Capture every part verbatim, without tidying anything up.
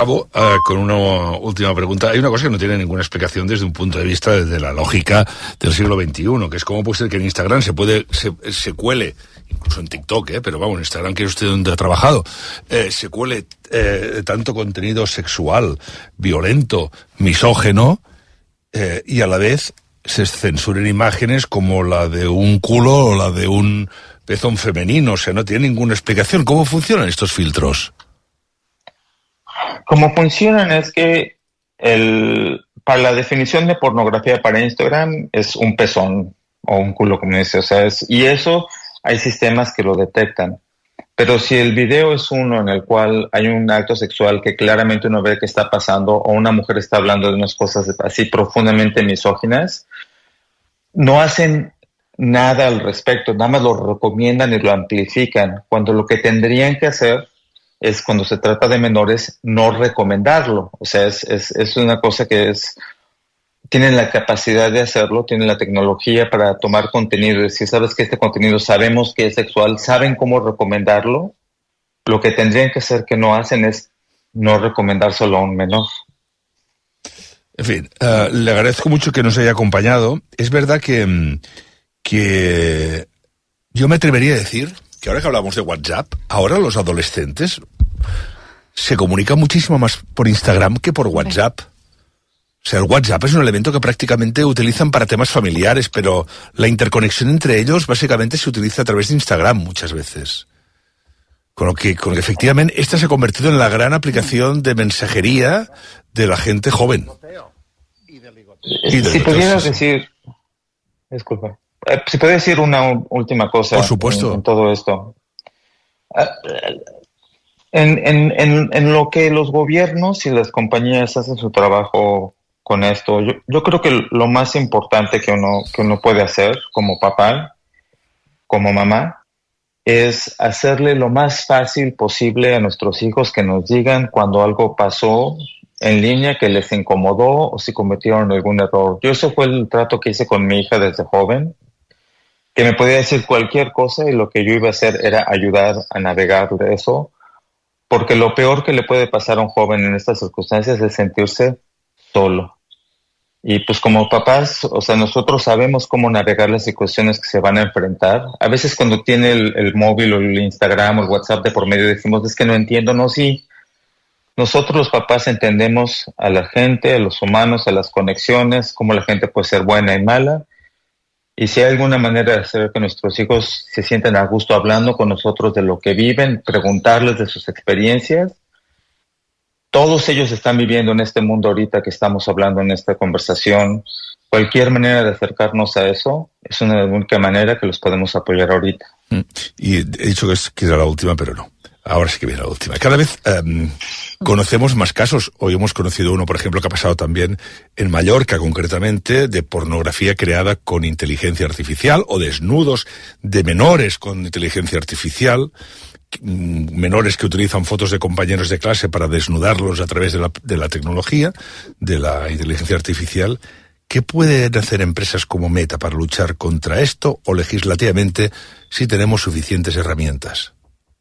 Acabo uh, con una última pregunta. Hay una cosa que no tiene ninguna explicación desde un punto de vista desde la lógica del siglo veintiuno, que es cómo puede ser que en Instagram se puede se, se cuele, incluso en TikTok, ¿eh? Pero vamos, en Instagram, que es usted donde ha trabajado, eh, se cuele eh, tanto contenido sexual, violento, misógeno, eh, y a la vez se censuren imágenes como la de un culo o la de un pezón femenino. O sea, no tiene ninguna explicación. ¿Cómo funcionan estos filtros? Como funcionan es que el, para la definición de pornografía para Instagram es un pezón o un culo, como dice, o sea, es, y eso hay sistemas que lo detectan. Pero si el video es uno en el cual hay un acto sexual que claramente uno ve que está pasando, o una mujer está hablando de unas cosas así profundamente misóginas, no hacen nada al respecto, nada más lo recomiendan y lo amplifican, cuando lo que tendrían que hacer es, cuando se trata de menores, no recomendarlo. O sea, es, es, es una cosa que es, tienen la capacidad de hacerlo, tienen la tecnología para tomar contenido y decir, sabes que este contenido sabemos que es sexual, saben cómo recomendarlo. Lo que tendrían que hacer que no hacen es no recomendárselo a un menor. En fin, uh, le agradezco mucho que nos haya acompañado. Es verdad que, que yo me atrevería a decir que ahora que hablamos de WhatsApp, ahora los adolescentes se comunican muchísimo más por Instagram que por WhatsApp. O sea, el WhatsApp es un elemento que prácticamente utilizan para temas familiares, pero la interconexión entre ellos básicamente se utiliza a través de Instagram muchas veces. Con lo que, con lo que efectivamente esta se ha convertido en la gran aplicación de mensajería de la gente joven. Y de si pudieras decir, disculpa, eh, si puedes decir una última cosa. Por supuesto. En, en todo esto. En, en, en, en lo que los gobiernos y las compañías hacen su trabajo con esto, yo, yo creo que lo más importante que uno, que uno puede hacer como papá, como mamá, es hacerle lo más fácil posible a nuestros hijos que nos digan cuando algo pasó en línea que les incomodó o si cometieron algún error. Yo eso fue el trato que hice con mi hija desde joven, que me podía decir cualquier cosa y lo que yo iba a hacer era ayudar a navegar de eso, porque lo peor que le puede pasar a un joven en estas circunstancias es sentirse solo. Y pues como papás, o sea, nosotros sabemos cómo navegar las situaciones que se van a enfrentar. A veces cuando tiene el, el móvil o el Instagram o el WhatsApp de por medio decimos, es que no entiendo, no, sí. Nosotros los papás entendemos a la gente, a los humanos, a las conexiones, cómo la gente puede ser buena y mala. Y si hay alguna manera de hacer que nuestros hijos se sientan a gusto hablando con nosotros de lo que viven, preguntarles de sus experiencias. Todos ellos están viviendo en este mundo ahorita que estamos hablando en esta conversación. Cualquier manera de acercarnos a eso es una única manera que los podemos apoyar ahorita. Y he dicho que, es, que era la última, pero no. Ahora sí que viene la última. Cada vez um, conocemos más casos. Hoy hemos conocido uno, por ejemplo, que ha pasado también en Mallorca, concretamente, de pornografía creada con inteligencia artificial o desnudos de menores con inteligencia artificial. Menores que utilizan fotos de compañeros de clase para desnudarlos a través de la, de la tecnología, de la inteligencia artificial. ¿Qué pueden hacer empresas como Meta para luchar contra esto o legislativamente si tenemos suficientes herramientas?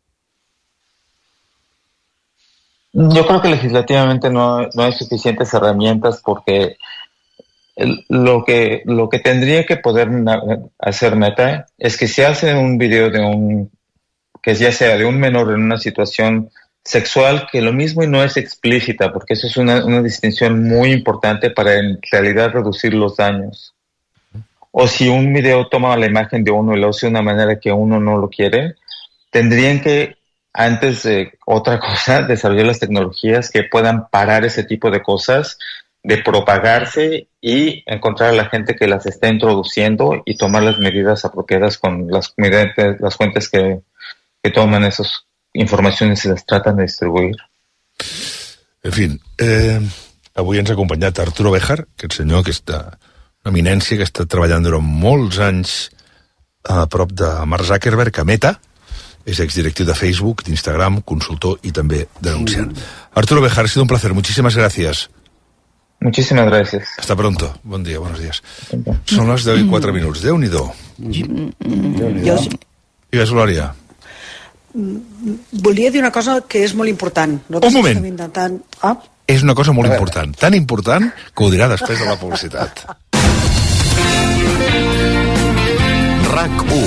Yo creo que legislativamente no, no hay suficientes herramientas porque el, lo que lo que tendría que poder hacer Meta es que si hace un video de un que ya sea de un menor en una situación sexual, que lo mismo y no es explícita, porque eso es una, una distinción muy importante para en realidad reducir los daños. O si un video toma la imagen de uno y lo hace de una manera que uno no lo quiere, tendrían que, antes de otra cosa, desarrollar las tecnologías que puedan parar ese tipo de cosas, de propagarse y encontrar a la gente que las está introduciendo y tomar las medidas apropiadas con las, las fuentes que que toman esas informacions i les traten de distribuir. En fi, eh, avui ens ha acompanyat Arturo Béjar, aquest senyor que està, una eminència que està treballant durant molts anys a prop de Mark Zuckerberg, a Meta, és exdirectiu de Facebook, d'Instagram, consultor i també denunciant. Arturo Béjar, ha sido un placer, muchísimas gracias. Muchísimas gracias. Hasta pronto. Buen día, buenos días. Son las de hoy, cuatro minutos. Déu-n'hi-do. Déu-n'hi-do. Digues, Glòria. volia dir una cosa que és molt important. Un moment. Intentant... Ah. És una cosa molt important, tan important que ho dirà després de la publicitat. RAC u.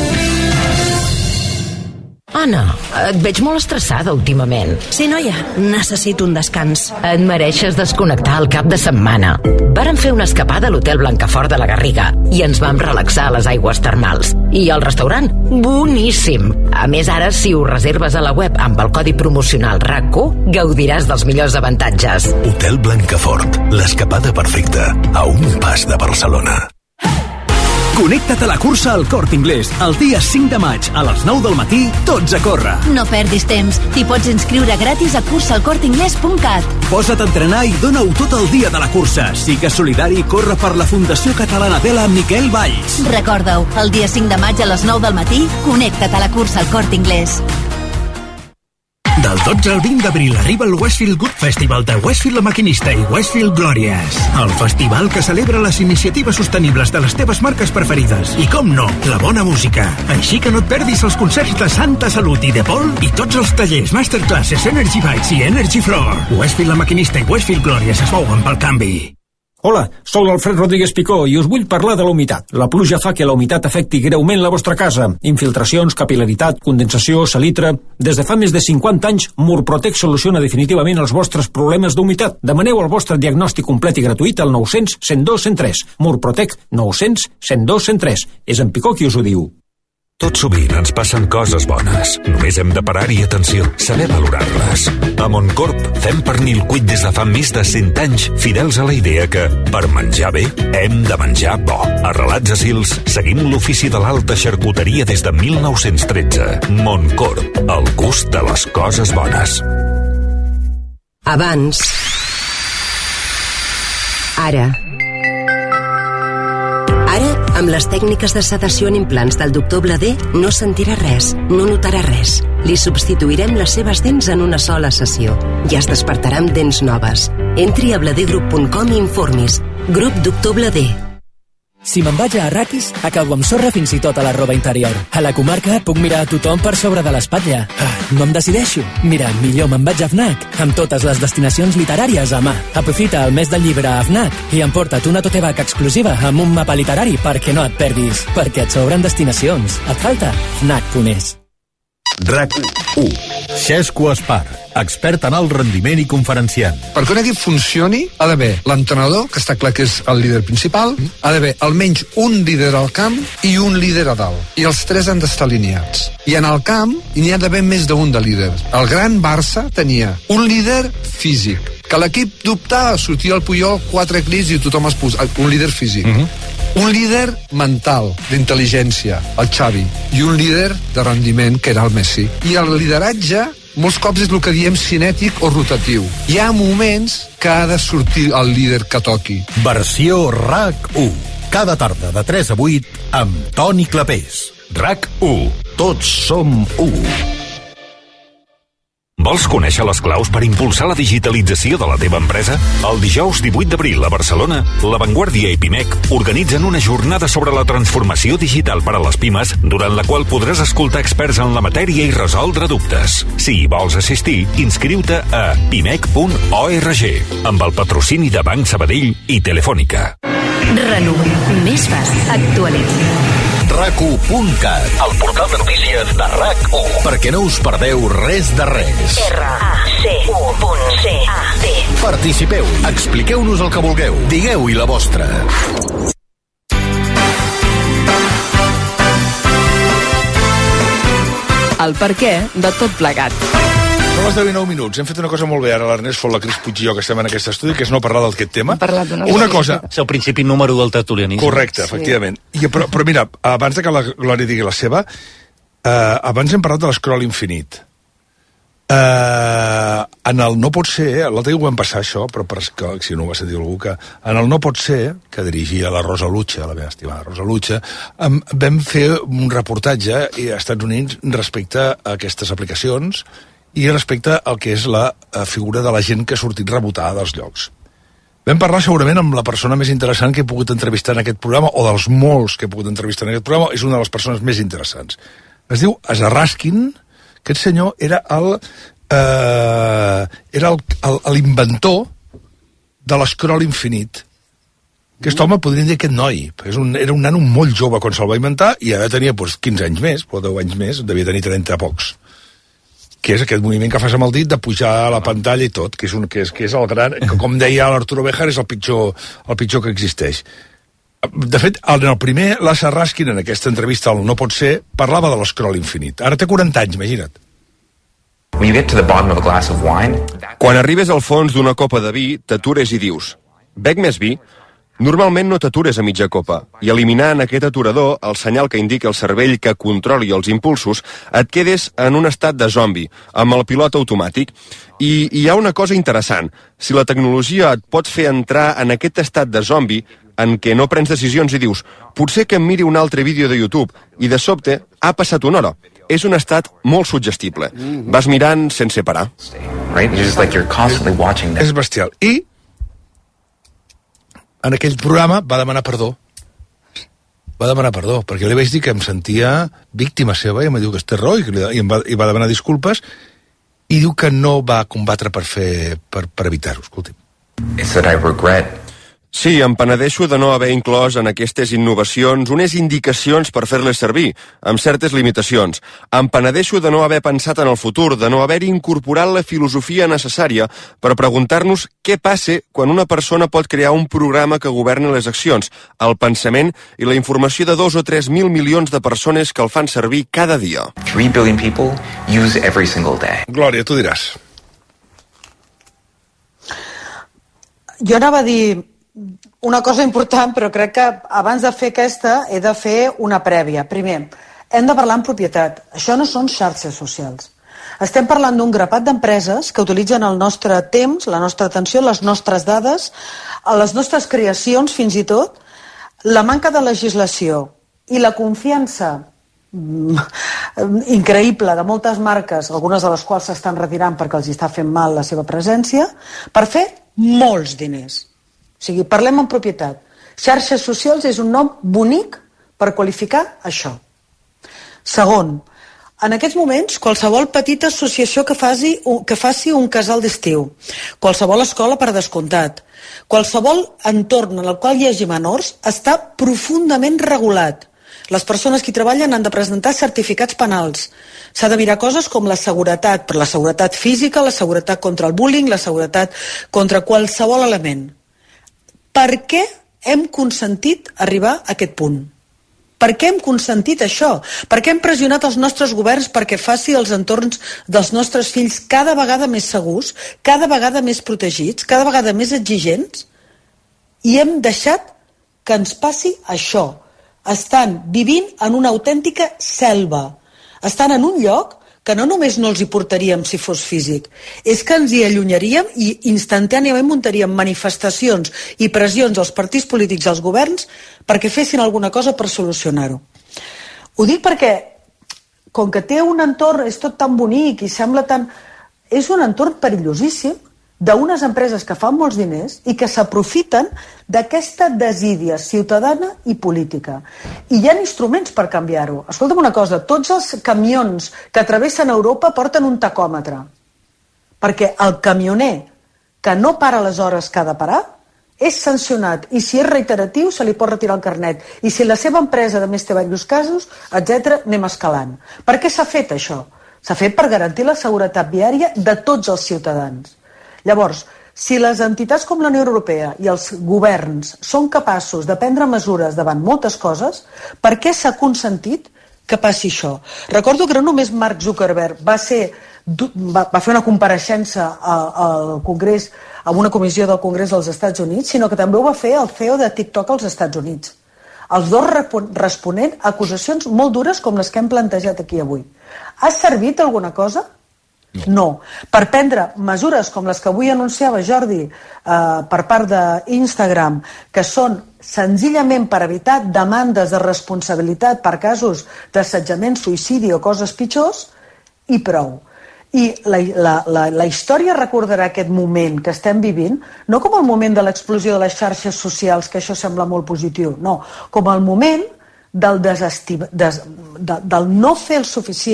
Anna, et veig molt estressada últimament. Sí, noia, necessito un descans. Et mereixes desconnectar al cap de setmana. Vàrem fer una escapada a l'Hotel Blancafort de la Garriga i ens vam relaxar a les aigües termals. I el restaurant, boníssim. A més, ara, si ho reserves a la web amb el codi promocional RAC u, gaudiràs dels millors avantatges. Hotel Blancafort, l'escapada perfecta a un pas de Barcelona. Connecta't a la cursa al Corte Inglés. El dia cinc de maig, a les nou del matí, tots a córrer. No perdis temps. T'hi pots inscriure gratis a cursa al corte inglés punt cat. Posa't a entrenar i dona-ho tot el dia de la cursa. Sigues solidari i corre per la Fundació Catalana Tela amb Miquel Valls. Recorda-ho, el dia cinc de maig a les nou del matí, connecta't a la cursa al Corte Inglés. Del dotze al vint d'abril arriba el Westfield Good Festival de Westfield La Maquinista i Westfield Glorious. El festival que celebra les iniciatives sostenibles de les teves marques preferides. I com no, la bona música. Així que no et perdis els concerts de Santa Salut i de Paul i tots els tallers, masterclasses, Energy Bites i Energy Floor. Westfield La Maquinista i Westfield Glorious es mouen pel canvi. Hola, sóc l'Alfred Rodríguez Picó i us vull parlar de la humitat. La pluja fa que la humitat afecti greument la vostra casa. Infiltracions, capil·laritat, condensació, salitre... Des de fa més de cinquanta anys, Murprotec soluciona definitivament els vostres problemes d'humitat. Demaneu el vostre diagnòstic complet i gratuït al nou cents cent dos cent tres. Murprotec nou cents cent dos cent tres. És en Picó qui us ho diu. Tot sovint ens passen coses bones. Només hem de parar-hi atenció, saber valorar-les. A Montcorp fem pernil cuit des de fa més de cent anys, fidels a la idea que, per menjar bé, hem de menjar bo. A Relats a Sils seguim l'ofici de l'alta xarcuteria des de mil nou-cents tretze. Montcorp, el gust de les coses bones. Abans. Ara. Ara, amb les tècniques de sedació en implants del doctor Bladé, no sentirà res, no notarà res. Li substituirem les seves dents en una sola sessió. Ja es despertarà amb dents noves. Entri a bladegroup punt com i informis. Grup Doctor Bladé. Si me'n vaig a Arrakis, acabo amb sorra fins i tot a la roba interior. A la comarca puc mirar a tothom per sobre de l'espatlla. Ah, no em decideixo. Mira, millor me'n vaig a FNAC, amb totes les destinacions literàries a mà. Aprofita el mes del llibre a FNAC i emporta't una tote bag exclusiva amb un mapa literari perquè no et perdis, perquè et sobren destinacions. Et falta? FNAC punt es. RAC u. Xesco Espar, expert en alt rendiment i conferenciant. Perquè un equip funcioni, ha d'haver l'entrenador, que està clar que és el líder principal, ha d'haver almenys un líder al camp i un líder a dalt. I els tres han d'estar alineats. I en el camp n'hi ha d'haver més d'un de líder. El gran Barça tenia un líder físic, que l'equip dubtava, sortia el Puyol, quatre crits i tothom es posa. Un líder físic. Uh-huh. Un líder mental, d'intel·ligència, el Xavi, i un líder de rendiment, que era el Messi. I el lideratge, molts cops és el que diem cinètic o rotatiu. Hi ha moments que ha de sortir el líder que toqui. Versió RAC u. Cada tarda de tres a vuit amb Toni Clapés. RAC u. Tots som u. Vols conèixer les claus per impulsar la digitalització de la teva empresa? El dijous divuit d'abril a Barcelona, La Vanguardia i Pimec organitzen una jornada sobre la transformació digital per a les pimes, durant la qual podràs escoltar experts en la matèria i resoldre dubtes. Si hi vols assistir, inscriu-te a pimec punt org, amb el patrocini de Banc Sabadell i Telefònica. RAC més fàcil. Actualitza. RAC u punt cat, el portal de notícies de RAC u, perquè no us perdeu res de res. R A C U punt C A T. Participeu, expliqueu-nos el que vulgueu, digueu-hi la vostra. El perquè de tot plegat. Són les deu i nou minuts. Hem fet una cosa molt bé ara, l'Ernest Font, la Cris Puig i jo, que estem en aquest estudi, que és no parlar d'aquest tema. Una cosa... És el principi número del tertulianisme. Correcte, efectivament. Sí. I, però, però mira, abans de que la Glòria digui la seva, eh, abans hem parlat de l'escroll infinit. Eh, en el no pot ser, l'altre dia ho vam passar això, però per, que, si no ho va sentir algú, que en el no pot ser, que dirigia la Rosa Lucha, la meva estimada Rosa Lucha, em, vam fer un reportatge als Estats Units respecte a aquestes aplicacions i respecte al que és la figura de la gent que ha sortit rebotada dels llocs. Vam parlar segurament amb la persona més interessant que he pogut entrevistar en aquest programa, o dels molts que he pogut entrevistar en aquest programa, és una de les persones més interessants. Es diu Asa Raskin, Aquest senyor era el eh, era l'inventor de l'escroll infinit. Aquest home podríem dir aquest noi, perquè és un, era un nano molt jove quan se'l va inventar i ara tenia doncs, quinze anys més, o deu anys més, devia tenir trenta pocs. Que és aquest moviment que fas amb el dit de pujar a la pantalla i tot, que és, un, que és, que és el gran, que com deia l'Arturo Béjar, és el pitjor, el pitjor que existeix. De fet, en el primer Lassa Raskin, en aquesta entrevista al No pot ser, parlava de l'escroll infinit. Ara té quaranta anys, imagina't. Quan arribes al fons d'una copa de vi, t'atures i dius: bec més vi? Normalment no t'atures a mitja copa, i eliminant aquest aturador, el senyal que indica el cervell que controli els impulsos, et quedes en un estat de zombi, amb el pilot automàtic. I hi ha una cosa interessant: si la tecnologia et pot fer entrar en aquest estat de zombi, en què no prens decisions i dius potser que em miri un altre vídeo de YouTube, i de sobte ha passat una hora. És un estat molt suggestible. Vas mirant sense parar. És bestial. I en aquell programa va demanar perdó. Va demanar perdó, perquè li vaig dir que em sentia víctima seva, i em va dir que és terror, i, i, em va, i va demanar disculpes, i diu que no va combatre per, fer, per, per evitar-ho. Escolti'm. It's that I regret. Sí, em penedeixo de no haver inclòs en aquestes innovacions unes indicacions per fer-les servir, amb certes limitacions. Em penedeixo de no haver pensat en el futur, de no haver incorporat la filosofia necessària per preguntar-nos què passa quan una persona pot crear un programa que governa les accions, el pensament i la informació de dos o tres mil milions de persones que el fan servir cada dia. three billion people use every single day. Glòria, tu diràs. Jo anava a dir una cosa important, però crec que abans de fer aquesta he de fer una prèvia. Primer, hem de parlar en propietat. Això no són xarxes socials. Estem parlant d'un grapat d'empreses que utilitzen el nostre temps, la nostra atenció, les nostres dades, les nostres creacions, fins i tot, la manca de legislació i la confiança increïble de moltes marques, algunes de les quals s'estan retirant perquè els està fent mal la seva presència, per fer molts diners. O sigui, parlem en propietat. Xarxes socials és un nom bonic per qualificar això. Segon, en aquests moments, qualsevol petita associació que faci, que faci un casal d'estiu, qualsevol escola per descomptat, qualsevol entorn en el qual hi hagi menors, està profundament regulat. Les persones que hi treballen han de presentar certificats penals. S'ha de mirar coses com la seguretat, però la seguretat física, la seguretat contra el bullying, la seguretat contra qualsevol element. Per què hem consentit arribar a aquest punt? Per què hem consentit això? Per què hem pressionat els nostres governs perquè faci els entorns dels nostres fills cada vegada més segurs, cada vegada més protegits, cada vegada més exigents? I hem deixat que ens passi això. Estan vivint en una autèntica selva. Estan en un lloc que no només no els hi portaríem si fos físic, és que ens hi allunyaríem i instantàniament muntaríem manifestacions i pressions als partits polítics i als governs perquè fessin alguna cosa per solucionar-ho. Ho dic perquè, com que té un entorn, és tot tan bonic i sembla tan... És un entorn perillosíssim d'unes empreses que fan molts diners i que s'aprofiten d'aquesta desídia ciutadana i política. I hi ha instruments per canviar-ho. Escolta'm una cosa, tots els camions que travessen Europa porten un tacòmetre, perquè el camioner que no para les hores que ha de parar és sancionat, i si és reiteratiu se li pot retirar el carnet, i si la seva empresa de més té diversos casos, etcètera, anem escalant. Per què s'ha fet això? S'ha fet per garantir la seguretat viària de tots els ciutadans. Llavors, si les entitats com la Unió Europea i els governs són capaços de prendre mesures davant moltes coses, per què s'ha consentit que passi això? Recordo que no només Mark Zuckerberg va, ser, va, va fer una compareixença al Congrés, a una comissió del Congrés dels Estats Units, sinó que també ho va fer el C E O de TikTok als Estats Units. Els dos responent a acusacions molt dures com les que hem plantejat aquí avui. Ha servit alguna cosa? No. Per prendre mesures com les que avui anunciava Jordi eh, per part d'Instagram, que són senzillament per evitar demandes de responsabilitat per casos d'assetjament, suïcidi o coses pitjors, i prou. I la, la, la, la història recordarà aquest moment que estem vivint, no com el moment de l'explosió de les xarxes socials, que això sembla molt positiu, no, com el moment del, desestima, des, de, del no fer el suficient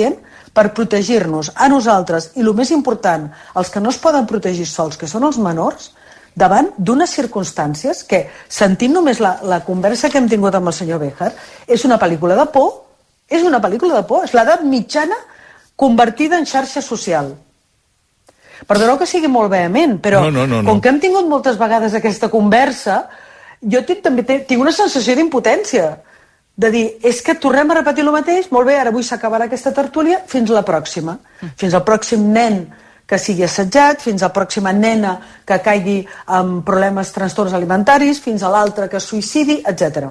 per protegir-nos a nosaltres i, el més important, els que no es poden protegir sols, que són els menors, davant d'unes circumstàncies que, sentint només la, la conversa que hem tingut amb el senyor Béjar, és una pel·lícula de por, és una pel·lícula de por, és l'edat mitjana convertida en xarxa social. Perdoneu que sigui molt vehement, però no, no, no, no. com que hem tingut moltes vegades aquesta conversa, jo tinc, també tinc una sensació d'impotència, de dir, és que tornem a repetir el mateix, molt bé, ara avui s'acabarà aquesta tertúlia, fins la pròxima. Fins al pròxim nen que sigui assetjat, fins a la pròxima nena que caigui amb problemes, trastorns alimentaris, fins a l'altre que es suïcidi, etcètera.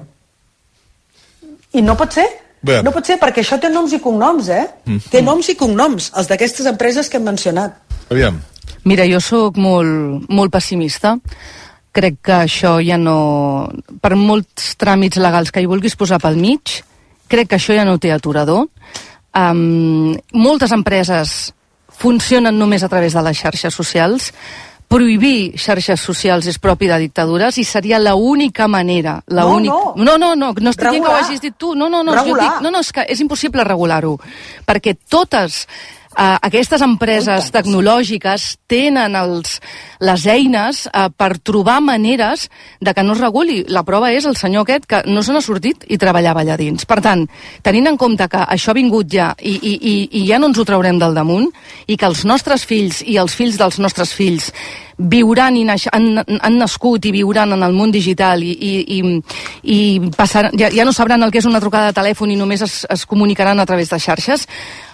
I no pot ser. Bé. No pot ser, perquè això té noms i cognoms, eh? Mm. Té noms i cognoms, els d'aquestes empreses que hem mencionat. Aviam. Mira, jo sóc molt, molt pessimista. Crec que això ja no... Per molts tràmits legals que hi vulguis posar pel mig, crec que això ja no té aturador. Um, moltes empreses funcionen només a través de les xarxes socials. Prohibir xarxes socials és propi de dictadures i seria l'única manera... La no, única... no. No, no, no, no estic dient que ho hagis dit tu. No, no, no, jo dic, no, no, és que és impossible regular-ho. Perquè totes... Uh, aquestes empreses tecnològiques tenen els, les eines uh, per trobar maneres de que no es reguli. La prova és el senyor aquest que no se n'ha sortit i treballava allà dins. Per tant, tenint en compte que això ha vingut ja i, i, i, i ja no ens ho traurem del damunt i que els nostres fills i els fills dels nostres fills viuran i naix, han, han nascut i viuran en el món digital i, i, i, i passaran, ja, ja no sabran el que és una trucada de telèfon i només es, es comunicaran a través de xarxes.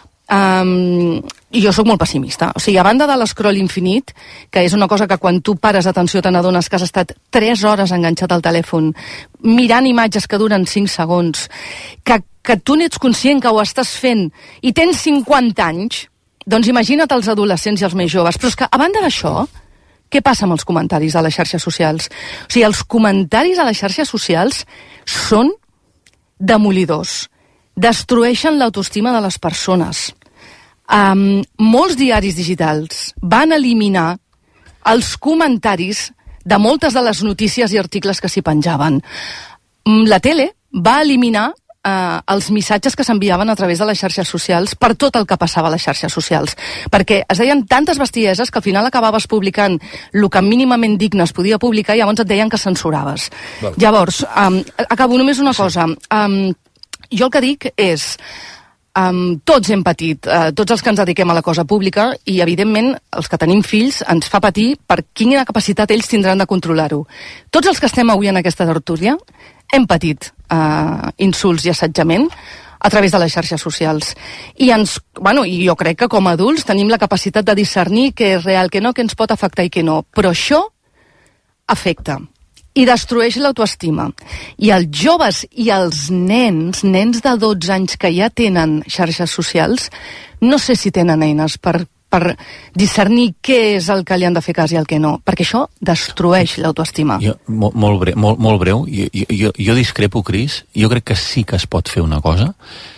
Um, i jo sóc molt pessimista. O sigui, a banda de l'escroll infinit, que és una cosa que quan tu pares atenció te n'adones que has estat tres hores enganxat al telèfon, mirant imatges que duren cinc segons, que, que tu n'ets conscient que ho estàs fent i tens cinquanta anys, doncs imagina't els adolescents i els més joves. Però és que, a banda d'això, què passa amb els comentaris a les xarxes socials? O sigui, els comentaris a les xarxes socials són demolidors. Destrueixen l'autoestima de les persones. Um, molts diaris digitals van eliminar els comentaris de moltes de les notícies i articles que s'hi penjaven. La tele va eliminar uh, els missatges que s'enviaven a través de les xarxes socials per tot el que passava a les xarxes socials, perquè es deien tantes bestieses que al final acabaves publicant el que mínimament digne es podia publicar i llavors et deien que censuraves. Val. Llavors, um, acabo només una cosa. Um, jo el que dic és... Um, tots hem patit, uh, tots els que ens dediquem a la cosa pública i, evidentment, els que tenim fills ens fa patir per quina capacitat ells tindran de controlar-ho. Tots els que estem avui en aquesta tertúlia hem patit uh, insults i assetjament a través de les xarxes socials. I, ens, bueno, i jo crec que com a adults tenim la capacitat de discernir què és real, què no, què ens pot afectar i què no. Però això afecta i destrueix l'autoestima. I els joves i els nens, nens de dotze anys que ja tenen xarxes socials, no sé si tenen eines per, per discernir què és el que li han de fer cas i el que no, perquè això destrueix l'autoestima. Jo, molt, molt, breu, molt, molt breu, jo, jo, jo discrepo, Cris, jo crec que sí que es pot fer una cosa,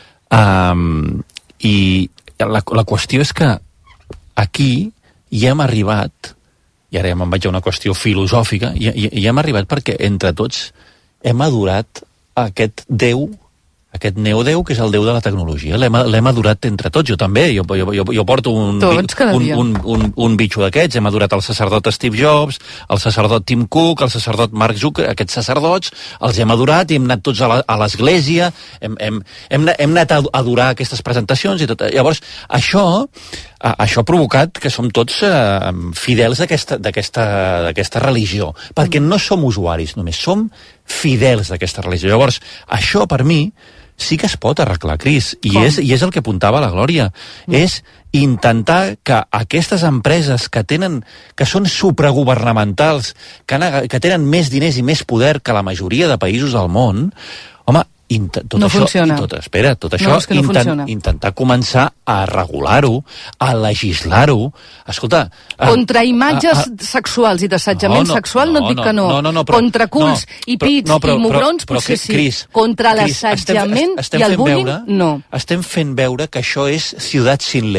um, i la, la qüestió és que aquí ja hem arribat... i ara ja me'n vaig a una qüestió filosòfica, i, i, i hem arribat perquè entre tots hem adorat aquest Déu, aquest neodéu, que és el Déu de la tecnologia. L'hem adorat entre tots, jo també, jo, jo, jo, jo porto un, tots, un, un, un, un bitxo d'aquests, hem adorat el sacerdot Steve Jobs, el sacerdot Tim Cook, el sacerdot Mark Zuckerberg, aquests sacerdots, els hem adorat i hem anat tots a l'església, hem, hem, hem, hem anat a adorar aquestes presentacions i tot. Llavors, això... això ha provocat que som tots eh, fidels d'aquesta religió, perquè no som usuaris només, som fidels d'aquesta religió. Llavors, això per mi sí que es pot arreglar, Cris, i és, i és el que apuntava la Glòria, mm. és intentar que aquestes empreses que tenen, que són supragovernamentals, que, han, que tenen més diners i més poder que la majoria de països del món, home, Inta, tot no això, funciona. I tot, espera, tot això, no, és que no intent, intentar començar a regular-ho, a legislar-ho. Escolta... Contra imatges a, a, sexuals i d'assetjament no, no, sexual no, no et dic que no. no, no, no però, Contra culs no, i pits però, no, però, i mugrons però, però, potser sí. Cris, Contra Cris, l'assetjament estem, estem i el bullying, veure, no. Estem fent veure que això és ciutat sin ley,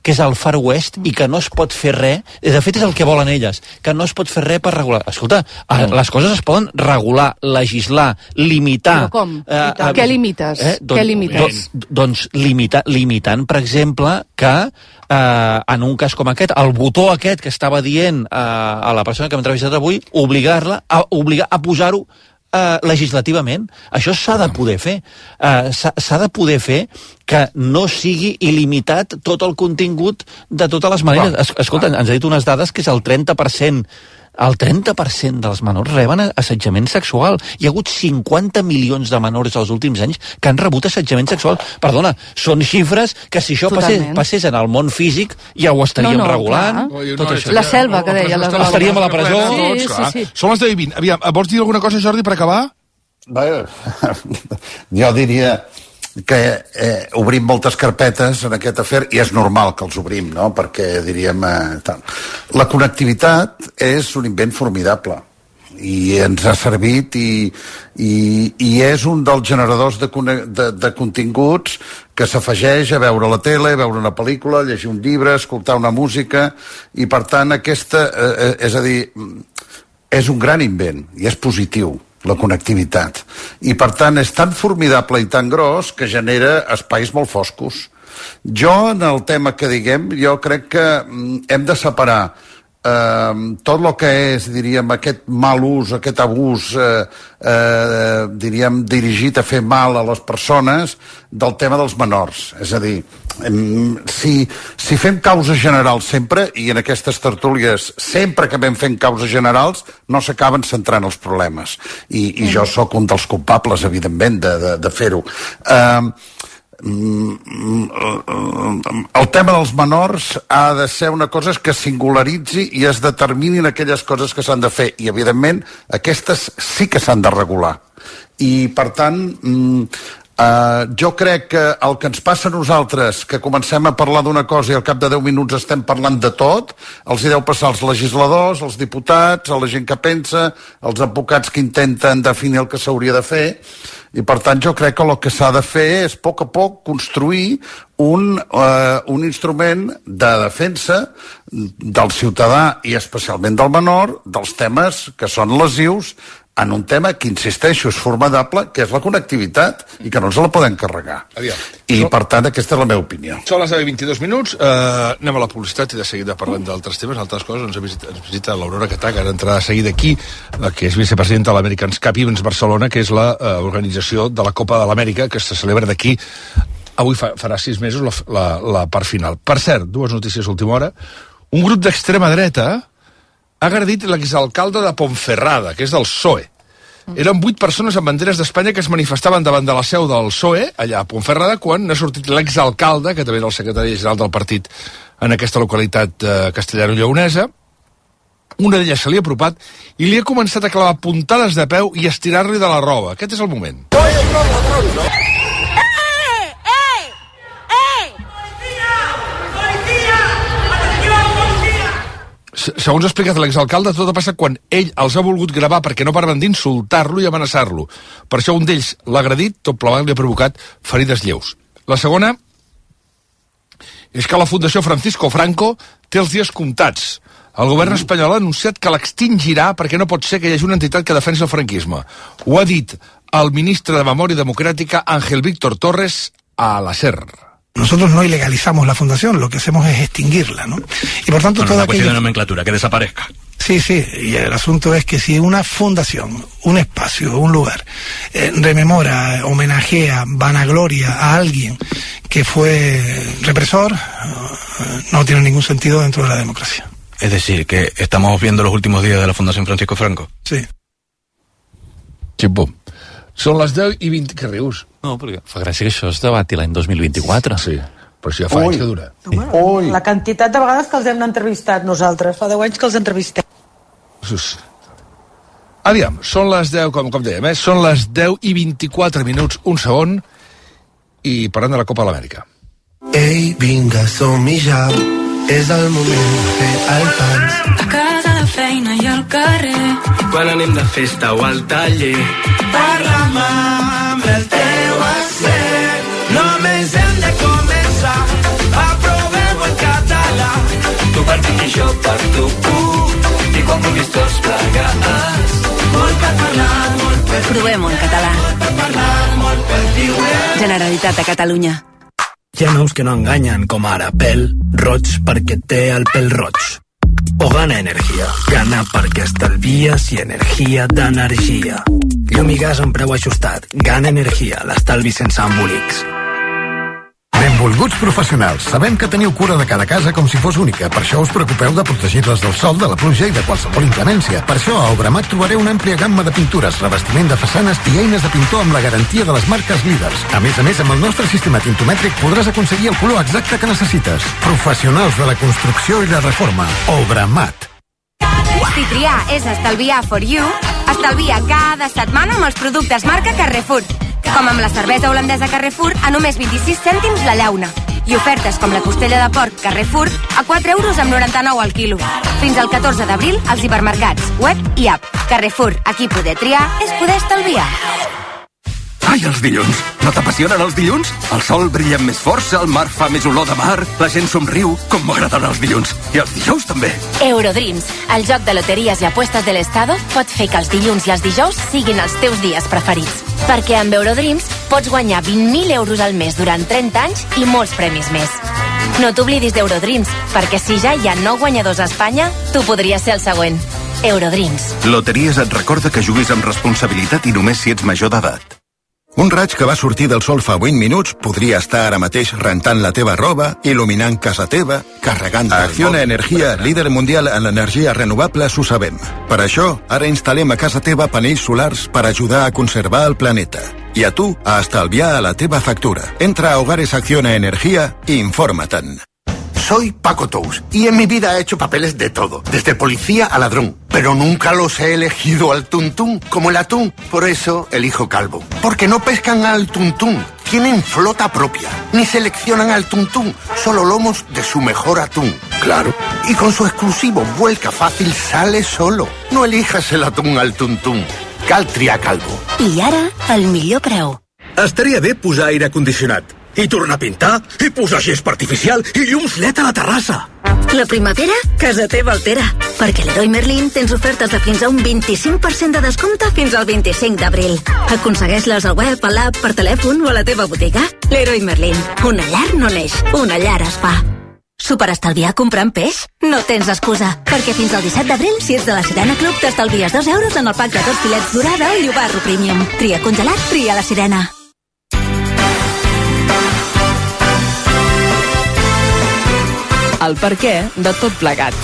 que és el Far West i que no es pot fer res, de fet és el que volen elles, que no es pot fer res per regular. Escolta, mm. les coses es poden regular, legislar, limitar. Però com? Eh, eh, Què limites? Eh? Don, Què limites? Don, doncs limita, limitant, per exemple, que eh, en un cas com aquest, el botó aquest que estava dient eh, a la persona que m'ha entrevistat avui, obligar-la a, obligar a posar-ho Uh, legislativament. Això s'ha de poder fer. Uh, s'ha de poder fer que no sigui il·limitat tot el contingut de totes les maneres. Es, escolta, ens ha dit unes dades que és el trenta per cent el trenta per cent dels menors reben assetjament sexual. Hi ha hagut cinquanta milions de menors els últims anys que han rebut assetjament sexual. Perdona, són xifres que si això passés, passés en el món físic ja ho estaríem no, no, regulant. Tot no, això. La selva, que deia. Les estaríem a la presó. Sí, tots, sí, sí. Són les deu i vint. Aviam, vols dir alguna cosa, Jordi, per acabar? Bé, jo diria que eh, obrim moltes carpetes en aquest afer, i és normal que els obrim, no?, perquè diríem... Eh, tal. La connectivitat és un invent formidable i ens ha servit i, i, i és un dels generadors de, de, de continguts que s'afegeix a veure la tele, veure una pel·lícula, llegir un llibre, escoltar una música, i per tant aquesta, eh, és a dir, és un gran invent i és positiu, la connectivitat. I per tant és tan formidable i tan gros que genera espais molt foscos. Jo, en el tema que diguem, jo crec que hem de separar eh, tot el que és, diríem, aquest mal ús, aquest abús, eh, eh, diríem, dirigit a fer mal a les persones, del tema dels menors. És a dir, si, si fem causes generals sempre, i en aquestes tertúlies sempre que vam fent causes generals, no s'acaben centrant els problemes. I, i jo sóc un dels culpables, evidentment, de, de, de fer-ho. Eh, el tema dels menors ha de ser una cosa que singularitzi i es determinin aquelles coses que s'han de fer, i evidentment aquestes sí que s'han de regular. I per tant Uh, jo crec que el que ens passa a nosaltres, que comencem a parlar d'una cosa i al cap de deu minuts estem parlant de tot, els hi deu passar als legisladors, als diputats, a la gent que pensa, als advocats que intenten definir el que s'hauria de fer, i per tant jo crec que el que s'ha de fer és a poc a poc construir un, uh, un instrument de defensa del ciutadà i especialment del menor, dels temes que són lesius en un tema que, insisteixo, és formidable, que és la connectivitat, i que no ens la podem carregar. Aviam. I, per tant, aquesta és la meva opinió. Són les deu i vint-i-dos minuts, eh, anem a la publicitat i de seguida parlem d'altres temes, altres coses. Ens visita, ens visita l'Aurora Catà, que ara entrarà de seguida aquí, que és vicepresidenta de l'Americans Cup Events Barcelona, que és la eh, organització de la Copa de l'Amèrica, que se celebra d'aquí. Avui fa, farà sis mesos la, la, la part final. Per cert, dues notícies d'última hora. Un grup d'extrema dreta ha agredit l'exalcalde de Ponferrada, que és del P S O E. Eren vuit persones amb banderes d'Espanya que es manifestaven davant de la seu del P S O E, allà a Ponferrada, quan ha sortit l'exalcalde, que també era el secretari general del partit en aquesta localitat eh, castellano-lleonesa. Una d'elles se li ha apropat i li ha començat a clavar puntades de peu i a estirar-li de la roba. Aquest és el moment. Segons ha explicat l'exalcalde, tot ha passat quan ell els ha volgut gravar perquè no paraven d'insultar-lo i amenaçar-lo. Per això un d'ells l'ha agredit, tot plegat li ha provocat ferides lleus. La segona és que la Fundació Francisco Franco té els dies comptats. El govern espanyol ha anunciat que l'extingirà perquè no pot ser que hi hagi una entitat que defensi el franquisme. Ho ha dit el ministre de Memòria Democràtica, Ángel Víctor Torres, a la SER. Nosotros no ilegalizamos la fundación, lo que hacemos es extinguirla, ¿no? Y por tanto, bueno, toda una cuestión aquella... de nomenclatura, que desaparezca. Sí, sí, y el asunto es que si una fundación, un espacio, un lugar, eh, rememora, homenajea, vanagloria a alguien que fue represor, eh, no tiene ningún sentido dentro de la democracia. Es decir, que estamos viendo los últimos días de la Fundación Francisco Franco. Sí. Xipum. Són les deu i vint... Què rius? No, perquè fa gràcia que això es debati l'any dos mil vint-i-quatre. Sí, però això ja fa anys que dura. Home, la quantitat de vegades que els hem entrevistat nosaltres, fa deu anys que els entrevistem. Sus. Aviam, són les deu, com, com dèiem, eh? Són les deu i vint-i-quatre minuts, un segon, i parlem de la Copa de l'Amèrica. Ei, vinga, som-hi ja, és el moment de fer el pans. A casa, la feina i al carrer. Quan anem de festa o al taller. Parla'm amb el teu accent. Només hem de començar. Aprovem-ho encara. tu per mi i jo per tu. Uh, I quan vulguis tots plegats. Molt per parlar, molt per... Provem-ho en català. Molt per parlar, molt per viure. Generalitat de Catalunya. Hi ha nous que no enganyen, com ara pèl roig perquè té el pèl roig. O Gana Energia. Gana perquè estalvies i energia d'energia. Llum i gas amb preu ajustat. Gana Energia, l'estalvi sense embolics. Benvolguts professionals, sabem que teniu cura de cada casa com si fos única. Per això us preocupeu de protegir-les del sol, de la pluja i de qualsevol inclemència. Per això a Obramat trobareu una àmplia gamma de pintures, revestiment de façanes i eines de pintor amb la garantia de les marques líders. A més a més, amb el nostre sistema tintomètric podràs aconseguir el color exacte que necessites. Professionals de la construcció i la reforma. Obramat. Si triar és estalviar for you, estalvia cada setmana amb els productes marca Carrefour. Com amb la cervesa holandesa Carrefour a només vint-i-sis cèntims la llauna. I ofertes com la costella de porc Carrefour a quatre euros amb noranta-nou al quilo. Fins al catorze d'abril als hipermercats, web i app. Carrefour, aquí poder triar és poder estalviar. Ai, els dilluns! No t'apassionen els dilluns? El sol brilla amb més força, el mar fa més olor de mar, la gent somriu, com m'agraden els dilluns. I els dijous també. Eurodreams, el joc de loteries i apuestes de l'Estado, pot fer que els dilluns i els dijous siguin els teus dies preferits. Perquè amb Eurodreams pots guanyar vint mil euros al mes durant trenta anys i molts premis més. No t'oblidis d'Eurodreams, perquè si ja hi ha nou guanyadors a Espanya, tu podries ser el següent. Eurodreams. Loteries et recorda que juguis amb responsabilitat i només si ets major d'edat. Un raig que va sortir del sol fa vuit minuts podria estar ara mateix rentant la teva roba, il·luminant casa teva, carregant... A Acciona Energia, líder mundial en l'energia renovable, s'ho sabem. Per això, ara instal·lem a casa teva panells solars per ajudar a conservar el planeta. I a tu, a estalviar a la teva factura. Entra a Hogares Acciona Energia i informa-te'n. Soy Paco Tous y en mi vida he hecho papeles de todo, desde policía a ladrón, pero nunca los he elegido al tuntún, como el atún. Por eso elijo Calvo, porque no pescan al tuntún, tienen flota propia, ni seleccionan al tuntún, solo lomos de su mejor atún. Claro, y con su exclusivo vuelca fácil sale solo. No elijas el atún al tuntún. Cal triar Calvo. I ara, el millor preu. Estaria bé posar aire condicionat. I tornar a pintar, i posar gespa artificial, i llums L E D a la terrassa. La primavera, casa teva altera. Perquè a Leroy Merlin tens ofertes de fins a un vint-i-cinc per cent de descompte fins al vint-i-cinc d'abril. Aconsegueix-les al web, a l'app, per telèfon o a la teva botiga. Leroy Merlin. Una llar no neix, una llar es fa. Superestalviar comprant peix? No tens excusa, perquè fins al disset d'abril, si ets de la Sirena Club, t'estalvies dos euros en el pack de dos filets dorada o llobarro premium. Tria congelat, tria la Sirena. El per què de tot plegat.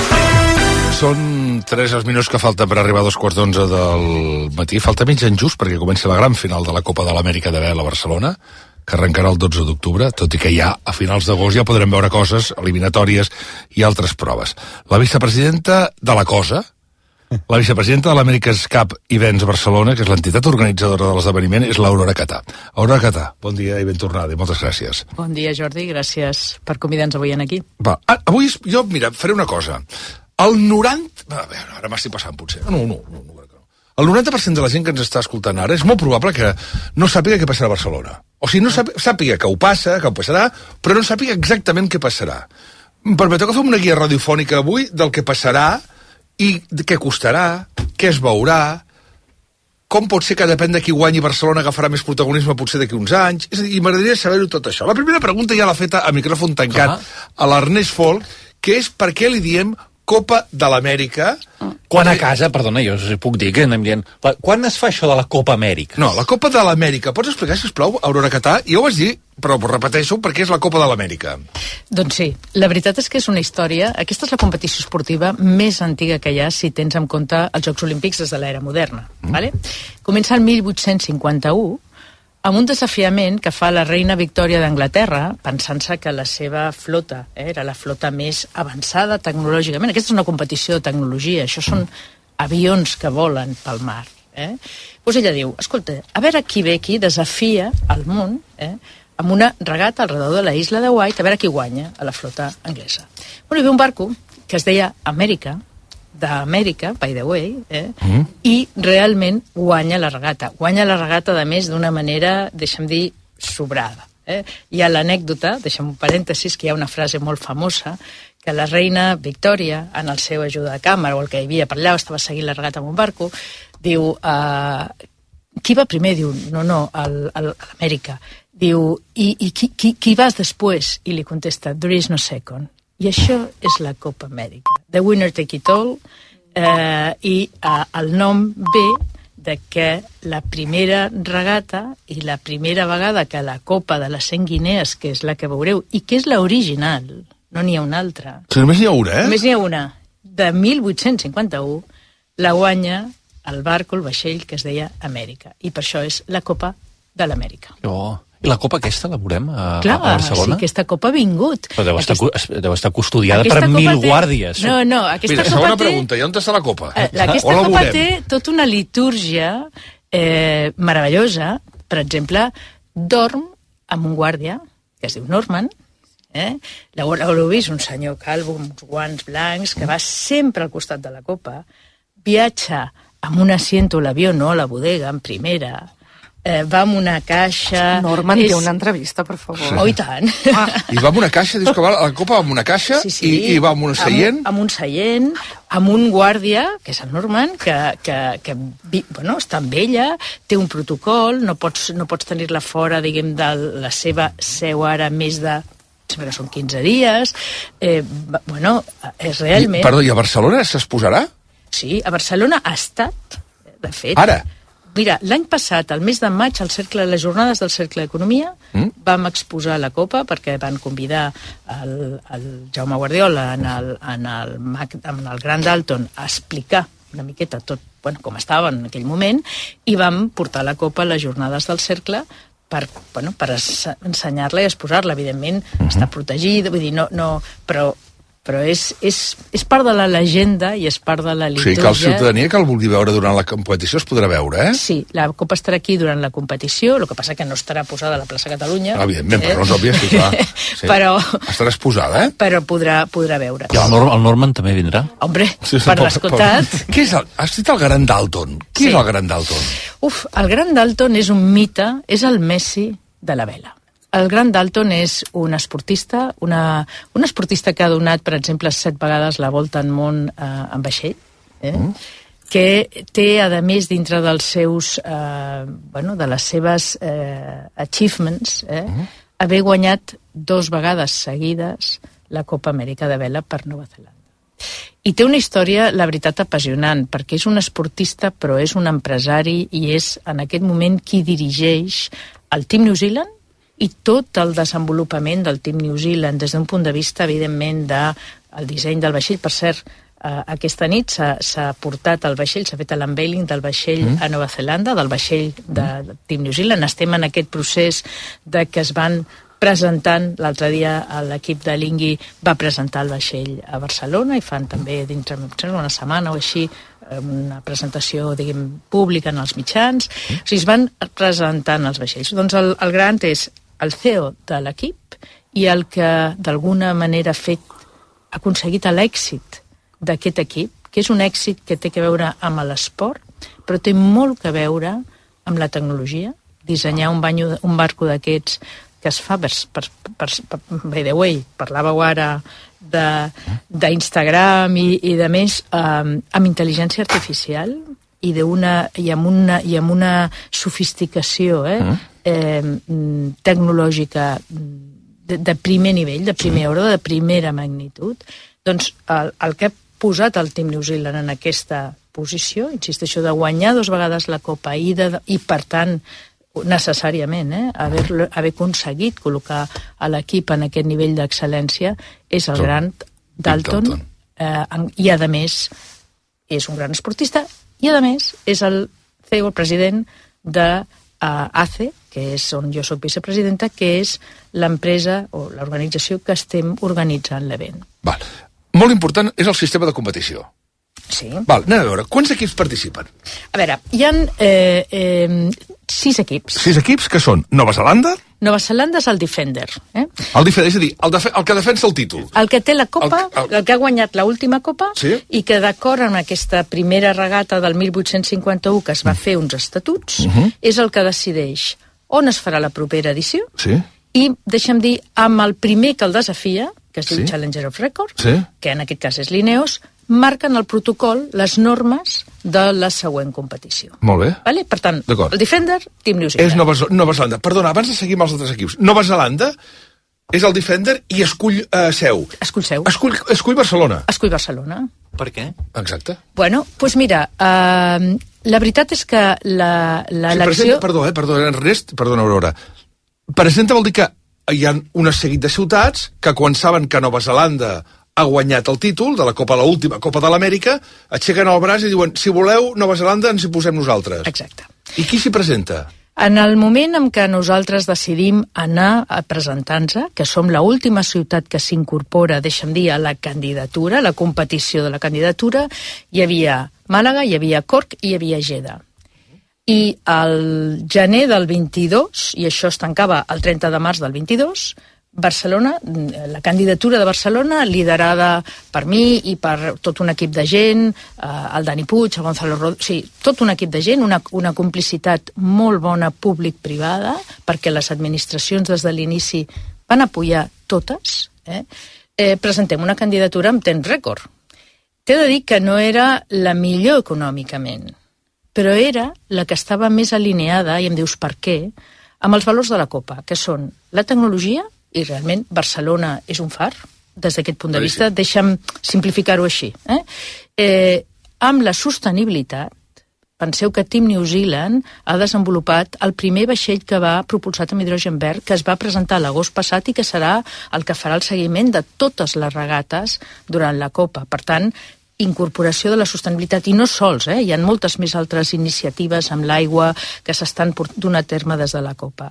Són tres els minuts que falten per arribar a dos quarts d'onze del matí. Falta mig en just perquè comença la gran final de la Copa de l'Amèrica de Vela a Barcelona, que arrencarà el dotze d'octubre, tot i que ja a finals d'agost ja podrem veure coses, eliminatòries i altres proves. La vicepresidenta de la cosa, la vicepresidenta de l'America's Cup Events Barcelona, que és l'entitat organitzadora de l'esdeveniment, és l'Aurora Catà. Aurora Catà, bon dia i ben tornada, i moltes gràcies. Bon dia, Jordi, gràcies per convidar-nos avui aquí. Va, avui jo, mira, faré una cosa. El noranta... A veure, ara m'estic passant, potser. No, no, no, no. El noranta per cent de la gent que ens està escoltant ara és molt probable que no sàpiga què passarà a Barcelona. O sigui, no sàpiga que ho passa, que ho passarà, però no sàpiga exactament què passarà. Permeteu que fem una guia radiofònica avui del que passarà i què costarà, què es veurà, com pot ser que depèn de qui guanyi Barcelona agafarà més protagonisme potser d'aquí uns anys. És a dir, i m'agradaria saber-ho tot això. La primera pregunta ja l'ha feta a micròfon tancat ah. a l'Ernest Folk, que és per què li diem Copa de l'Amèrica. Quan a casa, perdona, jo puc dir que anem dient... Quan es fa això de la Copa Amèrica? No, la Copa de l'Amèrica. Pots explicar, sisplau, Aurora Catà? Jo ho vaig dir, però repeteixo, perquè és la Copa de l'Amèrica. Doncs sí, la veritat és que és una història... Aquesta és la competició esportiva més antiga que hi ha si tens en compte els Jocs Olímpics des de l'era moderna. Mm. Vale? Comença el mil vuit-cents cinquanta-u amb un desafiament que fa la reina Victòria d'Anglaterra, pensant-se que la seva flota eh, era la flota més avançada tecnològicament. Aquesta és una competició de tecnologia, això són avions que volen pel mar. Eh? Doncs ella diu, escolta, a veure qui ve aquí, desafia el món eh, amb una regata alrededor de la isla de White, a veure qui guanya a la flota anglesa. Bueno, hi ve un barco que es deia Amèrica, d'Amèrica, by the way, eh? Mm. i realment guanya la regata. Guanya la regata, a més, d'una manera, deixa'm dir, sobrada. Eh? Hi ha l'anècdota, deixa'm un parèntesis, que hi ha una frase molt famosa, que la reina Victòria, en el seu ajuda de càmera, o el que hi havia per allà, estava seguint la regata amb un barco, diu, uh, qui va primer? Diu, no, no, l'Amèrica. Diu, i, i qui, qui, qui vas després? I li contesta, there is no second. I això és la Copa Amèrica. The winner take it all, uh, i uh, el nom ve de que la primera regata i la primera vegada que la Copa de les cent Guinees, que és la que veureu, i que és l'original, no n'hi ha una altra. Si només n'hi ha una, eh? Només n'hi ha una. De mil vuit-cents cinquanta-u la guanya el barco, el vaixell, que es deia Amèrica. I per això és la Copa de l'Amèrica. Oh. I la copa aquesta la veurem a, Clar, a Barcelona? sí, aquesta copa ha vingut. Però deu, Aquest... estar, deu estar custodiada per mil té... guàrdies. No, no, aquesta Mira, copa segona té... pregunta, i on està la copa? Eh, aquesta la copa veurem? té tota una litúrgia eh, meravellosa. Per exemple, dorm amb un guàrdia, que es diu Norman, eh? L'haureu vist, un senyor calvo amb uns guants blancs, que va sempre al costat de la copa, viatja amb un asiento a l'avió, no a la bodega, en primera, eh, va amb una caixa... Norman, és... té una entrevista, per favor. Sí. Oh, i tant. Ah, I va amb una caixa, dius que va, la copa va amb una caixa, sí, sí. I, i va amb un seient? Amb, amb un seient, amb un guàrdia, que és el Norman, que, que, que bueno, està amb ella, té un protocol, no pots, no pots tenir-la fora, diguem, de la seva seu ara més de... que són quinze dies, eh, bueno, és realment... I, perdó, i a Barcelona s'exposarà? Sí, a Barcelona ha estat, de fet... Ara? Mira, l'any passat, al mes de maig, al cercle, les jornades del Cercle d'Economia, mm? vam exposar la copa perquè van convidar el, el Jaume Guardiola en el, en, el, en el Gran Dalton a explicar una miqueta tot, bueno, com estava en aquell moment, i vam portar la copa a les jornades del Cercle per, bueno, per ensenyar-la i exposar-la. Evidentment, mm-hmm. està protegida, vull dir, no, no, però... però és, és, és part de la llegenda i és part de la litúrgia. Sí, que la ciutadania que el vulgui veure durant la competició es podrà veure, eh? Sí, la copa estarà aquí durant la competició, el que passa que no estarà posada a la plaça Catalunya. Ah, evidentment, eh? Però no és òbvia, sí, clar. Sí. Però, estarà exposada, eh? Però podrà, podrà veure. I el, Nor el Norman també vindrà? Hombre, sí, sí, per descomptat. Què és el, has dit el Gran Dalton. Qui sí. és el Gran Dalton? Uf, el Gran Dalton és un mite, és el Messi de la vela. El Gran Dalton és un esportista, una, un esportista que ha donat, per exemple, set vegades la volta al món eh, en vaixell, eh? mm. que té, a més, dintre dels seus, eh, bueno, de les seves eh, achievements, eh, mm. haver guanyat dos vegades seguides la Copa Amèrica de vela per Nova Zelanda. I té una història, la veritat, apassionant, perquè és un esportista, però és un empresari i és, en aquest moment, qui dirigeix el Team New Zealand i tot el desenvolupament del Team New Zealand des d'un punt de vista, evidentment, del disseny del vaixell. Per cert, eh, aquesta nit s'ha portat el vaixell, s'ha fet l'unveiling del vaixell mm. a Nova Zelanda, del vaixell de, de Team New Zealand. Estem en aquest procés de que es van presentant, l'altre dia l'equip de l'Ingui va presentar el vaixell a Barcelona i fan també dintre una setmana o així una presentació, diguem, pública en els mitjans. Mm. O sigui, es van presentant els vaixells. Doncs el, el Grant és el C E O de l'equip i el que d'alguna manera ha fet, ha aconseguit l'èxit d'aquest equip, que és un èxit que té que veure amb l'esport, però té molt que veure amb la tecnologia. Dissenyar un, banyo, un barco d'aquests que es fa per, per, per, per by the way, parlàveu ara d'Instagram i, i de més, um, amb intel·ligència artificial i, una, i, amb una, i amb una sofisticació eh, eh, tecnològica de, de primer nivell, de primer ordre, de primera magnitud. Doncs el, el que ha posat el Team New Zealand en aquesta posició, insisteixo, de guanyar dos vegades la Copa i, de, i per tant, necessàriament, eh, haver, haver aconseguit col·locar a l'equip en aquest nivell d'excel·lència és el Gran Dalton, eh, i a més és un gran esportista i a més és el C E O, el president de uh, A C E, que és on jo soc vicepresidenta, que és l'empresa o l'organització que estem organitzant l'event. Val. Molt important és el sistema de competició. Sí. Val, anem a veure, quants equips participen? A veure, hi ha eh, eh, sis equips. Sis equips que són Nova Zelanda? Nova Zelanda és el Defender. Eh? El Defender, és a dir, el, defe el que defensa el títol. El que té la copa, el, el... el que ha guanyat l'última copa, sí? I que d'acord amb aquesta primera regata del mil vuit-cents cinquanta-u que es va fer uns estatuts, uh -huh. és el que decideix on es farà la propera edició, sí? I, deixa'm dir, amb el primer que el desafia, que que es diu Sí. Challenger of Record, Sí. que en aquest cas és l'Ineos, marquen el protocol, les normes de la següent competició. Molt bé. Vale? Per tant, D'acord. el Defender, Team New Zealand. És Nova, Nova Zelanda. Perdona, abans de seguir amb els altres equips. Nova Zelanda és el Defender i escull eh, seu. Escull seu. Escull, escull Barcelona. Escull Barcelona. Per què? Exacte. Bueno, doncs pues mira, eh, la veritat és que la, la Si elecció... presenta, perdó, eh, perdó, Ernest, perdona, Aurora. Presenta vol dir que hi ha un seguit de ciutats que quan saben que Nova Zelanda ha guanyat el títol de la Copa, la última Copa de l'Amèrica, aixequen el braç i diuen, si voleu, Nova Zelanda ens hi posem nosaltres. Exacte. I qui s'hi presenta? En el moment en què nosaltres decidim anar a presentar-nos, que som la última ciutat que s'incorpora, deixa'm dir, a la candidatura, a la competició de la candidatura, hi havia Màlaga, hi havia Cork i hi havia Jeddah. I el gener del vint-i-dos, i això es tancava el trenta de març del vint-i-dos, Barcelona, la candidatura de Barcelona, liderada per mi i per tot un equip de gent, eh, el Dani Puig, el Gonzalo Rodríguez, sí, tot un equip de gent, una, una complicitat molt bona públic-privada, perquè les administracions des de l'inici van apoyar totes, eh? Eh, presentem una candidatura amb temps rècord. T'he de dir que no era la millor econòmicament, però era la que estava més alineada, i em dius per què, amb els valors de la Copa, que són la tecnologia, i realment Barcelona és un far, des d'aquest punt de vista, deixa'm simplificar-ho així. Eh? Eh, amb la sostenibilitat, penseu que Team New Zealand ha desenvolupat el primer vaixell que va propulsat amb hidrogen verd, que es va presentar l'agost passat i que serà el que farà el seguiment de totes les regates durant la Copa. Per tant, incorporació de la sostenibilitat, i no sols, eh? Hi ha moltes més altres iniciatives amb l'aigua que s'estan donant a terme des de la Copa.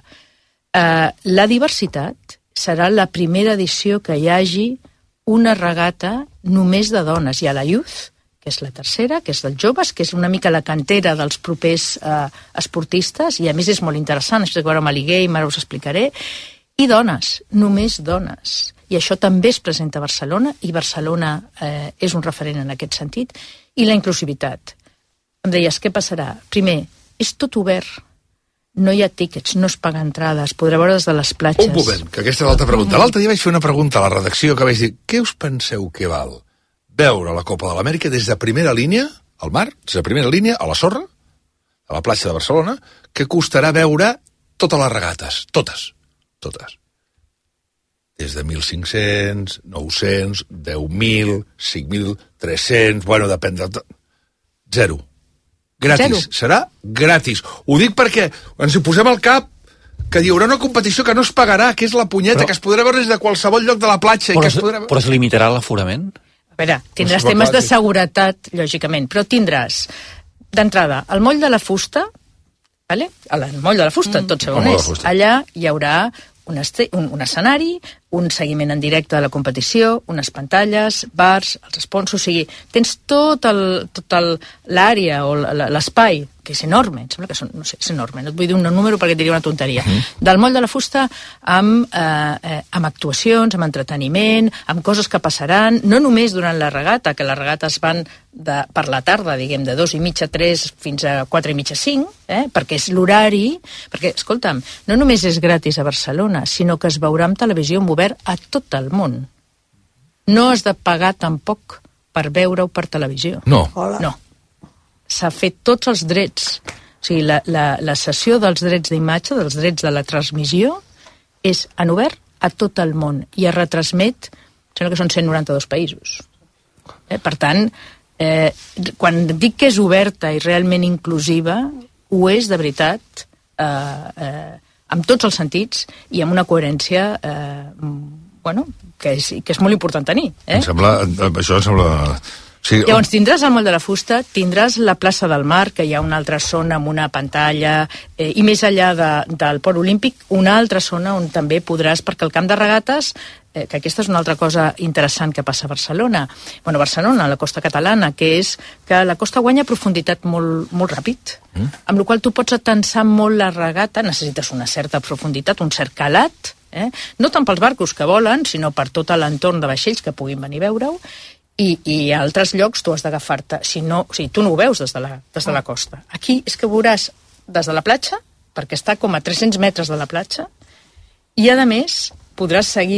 Uh, la diversitat serà la primera edició que hi hagi una regata només de dones. Hi ha la Youth, que és la tercera, que és dels joves, que és una mica la cantera dels propers uh, esportistes, i a més és molt interessant, això que veure amb l'e-game, ara us explicaré, i dones, només dones. I això també es presenta a Barcelona, i Barcelona eh, és un referent en aquest sentit, i la inclusivitat. Em deies, què passarà? Primer, és tot obert, no hi ha tíquets, no es paga entrada, es podrà veure des de les platges. Un moment, que aquesta és l'altra pregunta. L'altre dia vaig fer una pregunta a la redacció que vaig dir, què us penseu que val veure la Copa de l'Amèrica des de primera línia, al mar, des de primera línia, a la sorra, a la platja de Barcelona, que costarà veure totes les regates, totes, totes. Des de mil cinc-cents, nou-cents, deu mil, cinc mil tres-cents, bueno, depèn de... Zero. Gratis. Zero. Serà gratis. Ho dic perquè ens hi posem al cap que hi haurà una competició que no es pagarà, que és la punyeta, però, que es podrà veure des de qualsevol lloc de la platja. Però, i que es podrà... però es limitarà l'aforament? A veure, tindràs temes de seguretat, lògicament, però tindràs, d'entrada, el moll de la fusta, vale? El moll de la fusta, mm. tots sabeu on és. Allà hi haurà un, un, un escenari, un seguiment en directe de la competició, unes pantalles, bars, els sponsors, o sigui, tens tot l'àrea o l'espai, que és enorme, em sembla que són, no sé, és enorme, no et vull dir un número perquè et diria una tonteria, uh -huh. del moll de la fusta amb, eh, eh, amb actuacions, amb entreteniment, amb coses que passaran, no només durant la regata, que les regates van de, per la tarda, diguem, de dos i mitja, tres, fins a quatre i mitja, cinc, eh, perquè és l'horari, perquè, escolta'm, no només és gratis a Barcelona, sinó que es veurà en televisió en obert a tot el món. No has de pagar tampoc per veure-ho per televisió. No. No. S'ha fet tots els drets. O sigui, la, la, la sessió dels drets d'imatge, dels drets de la transmissió, és en obert a tot el món i es retransmet, sembla que són cent noranta-dos països. Eh? Per tant, eh, quan dic que és oberta i realment inclusiva, ho és de veritat, eh, eh, amb tots els sentits i amb una coherència eh, bueno, que és, que és molt important tenir. Eh? Em sembla, això em sembla... Sí, Llavors tindràs el moll de la fusta, tindràs la plaça del Mar, que hi ha una altra zona amb una pantalla, eh, i més enllà de, del Port Olímpic, una altra zona on també podràs, perquè el camp de regates, eh, que aquesta és una altra cosa interessant que passa a Barcelona, bueno, Barcelona, a la costa catalana, que és que la costa guanya profunditat molt, molt ràpid, mm. amb la qual tu pots atensar molt la regata, necessites una certa profunditat, un cert calat, eh? no tant pels barcos que volen, sinó per tot l'entorn de vaixells que puguin venir a veure-ho, I, i a altres llocs tu has d'agafar-te, si no, o sigui, tu no ho veus des de, la, des de la costa. Aquí és que veuràs des de la platja, perquè està com a tres-cents metres de la platja, i a més podràs seguir-ho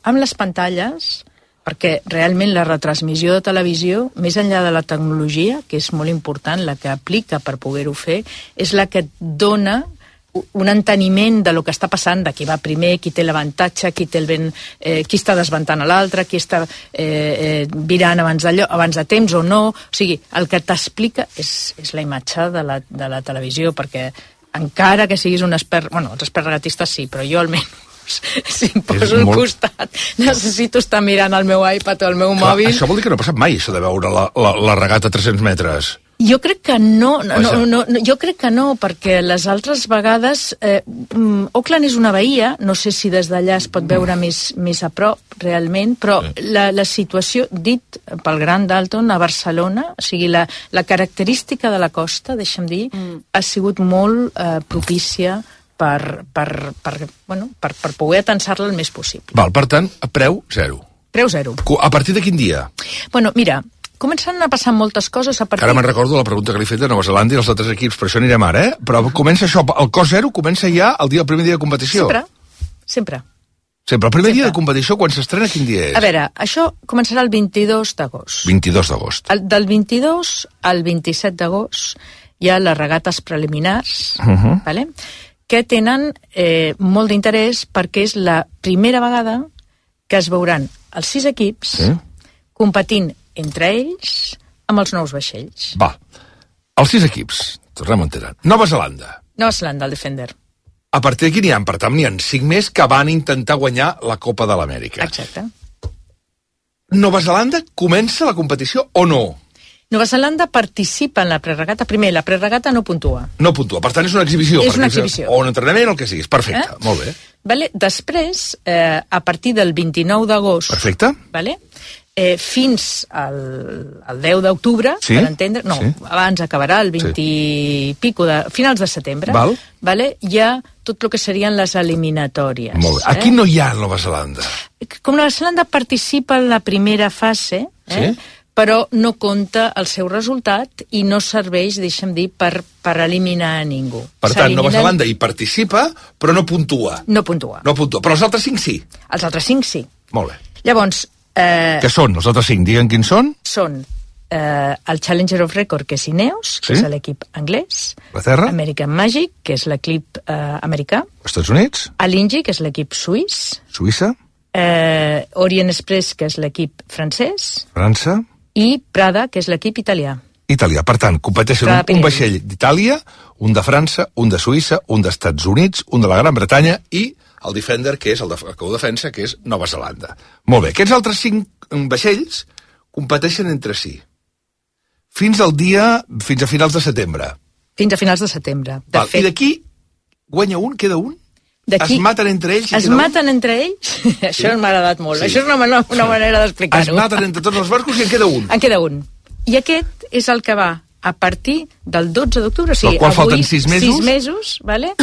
amb les pantalles, perquè realment la retransmissió de televisió, més enllà de la tecnologia, que és molt important, la que aplica per poder-ho fer, és la que et dona un enteniment de lo que està passant, de qui va primer, qui té l'avantatge, qui té el vent, eh, qui està desventant a l'altre, qui està eh, eh, virant abans de, abans de temps o no. O sigui, el que t'explica és, és la imatge de la, de la televisió, perquè encara que siguis un expert... Bueno, els experts regatistes sí, però jo almenys si em poso al molt... costat necessito estar mirant el meu iPad o el meu Clar, mòbil. Això vol dir que no ha passat mai, això de veure la, la, la regata a tres-cents metres. Jo crec que no, no, no, no, jo crec que no, perquè les altres vegades eh, Auckland és una bahia, no sé si des d'allà es pot veure més, més a prop realment, però sí. la, la situació, dit pel Gran Dalton a Barcelona, o sigui, la, la característica de la costa, deixa'm dir, mm. ha sigut molt eh, propícia per, per, per, bueno, per, per poder atensar-la el més possible. Val, per tant, a preu zero. Preu zero. A partir de quin dia? Bueno, mira, començant a passar moltes coses a partir... Ara me'n recordo la pregunta que li he fet de Nova Zelanda i els altres equips, per això anirem ara, eh? Però comença això, el cost zero comença ja el, dia, el primer dia de competició. Sempre, sempre. Sempre, el primer Sempre. dia de competició, quan s'estrena, quin dia és? A veure, això començarà el vint-i-dos d'agost. vint-i-dos d'agost. El, del vint-i-dos al vint-i-set d'agost hi ha les regates preliminars, Uh -huh. vale? que tenen eh, molt d'interès perquè és la primera vegada que es veuran els sis equips Sí. competint entre ells amb els nous vaixells. Va, els sis equips, tornem a enterar. Nova Zelanda. Nova Zelanda, el Defender. A partir d'aquí n'hi ha, per tant, n'hi ha cinc més que van intentar guanyar la Copa de l'Amèrica. Exacte. Nova Zelanda comença la competició o no? Nova Zelanda participa en la preregata. Primer, la preregata no puntua. No puntua, per tant és una exhibició. És una perquè exhibició. O un entrenament o el que siguis, perfecte, Eh? molt bé. Vale? Després, eh, a partir del vint-i-nou d'agost, Perfecte. vale? eh, fins al, al deu d'octubre, Sí, per entendre, no, sí. abans acabarà el vint i pico de finals de setembre, Val. vale? Hi ha tot el que serien les eliminatòries. Molt bé. Aquí eh? no hi ha Nova Zelanda. Com Nova Zelanda participa en la primera fase, eh? Sí. però no compta el seu resultat i no serveix, deixa'm dir, per, per eliminar a ningú. Per tant, Nova S'eliminen- Zelanda hi participa, però no puntua. No puntua. No puntua, però els altres cinc sí. Els altres cinc sí. Molt bé. Llavors, eh, Què són? Els altres cinc, diguen quins són. són eh, el Challenger of Record, que és Ineos, que Sí. és l'equip anglès, Anglaterra. American Magic, que és l'equip eh, americà, Estats Units, Alinghi, que és l'equip suís, Suïssa, eh, Orient Express, que és l'equip francès, França, i Prada, que és l'equip italià. Itàlia. Per tant, competeixen Prada un, un Pirelli. vaixell d'Itàlia, un de França, un de Suïssa, un dels Estats Units, un de la Gran Bretanya i el Defender, que és el, de, el que ho defensa, que és Nova Zelanda. Molt bé. Aquests altres cinc vaixells competeixen entre si. Fins al dia, fins a finals de setembre. Fins a finals de setembre. De Val. I fet, d'aquí guanya un, queda un? d'aquí- Es maten entre ells? i Es queda un? maten entre ells? Això m'ha agradat molt. Sí. Això és una, una, una manera d'explicar-ho. Es maten entre tots els barcos i en queda un. En queda un. I aquest és el que va a partir del dotze d'octubre, o sigui, Del qual avui, falten sis mesos. sis mesos, vale?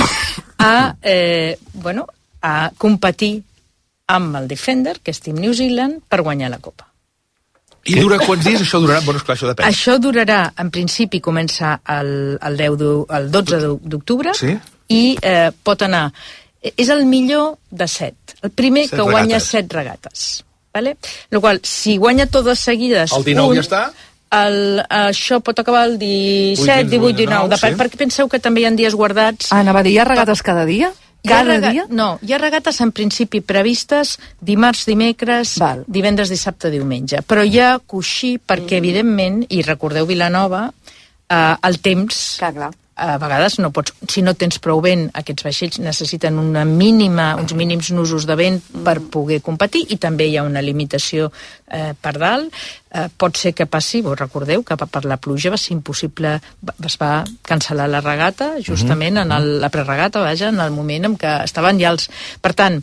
a, eh, bueno, a competir amb el Defender, que és Team New Zealand, per guanyar la Copa. I dura quants dies? Això durarà? Bueno, esclar, això depèn. Això durarà, en principi, comença el, el, deu d'o- el dotze d'octubre Sí. i eh, pot anar... És el millor de set. El primer Set que guanya regates. set regates. Vale? Lo qual, si guanya totes seguides... El dinou un, ja està? El, això pot acabar el disset, Vuit, divuit, dinou, dinou, depèn, sí. perquè penseu que també hi ha dies guardats... Ah, anava a dir, hi ha regates cada dia? Hi ha Cada rega- dia? No, hi ha regates en principi previstes dimarts, dimecres, Val. divendres, dissabte, diumenge. Però hi ha coixí perquè, evidentment, i recordeu Vilanova, eh, el temps... Clar, clar. A vegades no pots, si no tens prou vent, aquests vaixells necessiten una mínima, uns mínims nusos de vent per poder competir, i també hi ha una limitació eh, per dalt. Eh, pot ser que passi, vos recordeu que per la pluja va ser impossible, va- es va cancel·lar la regata justament en el, la preregata, vaja, en el moment en què estaven ja els... Per tant,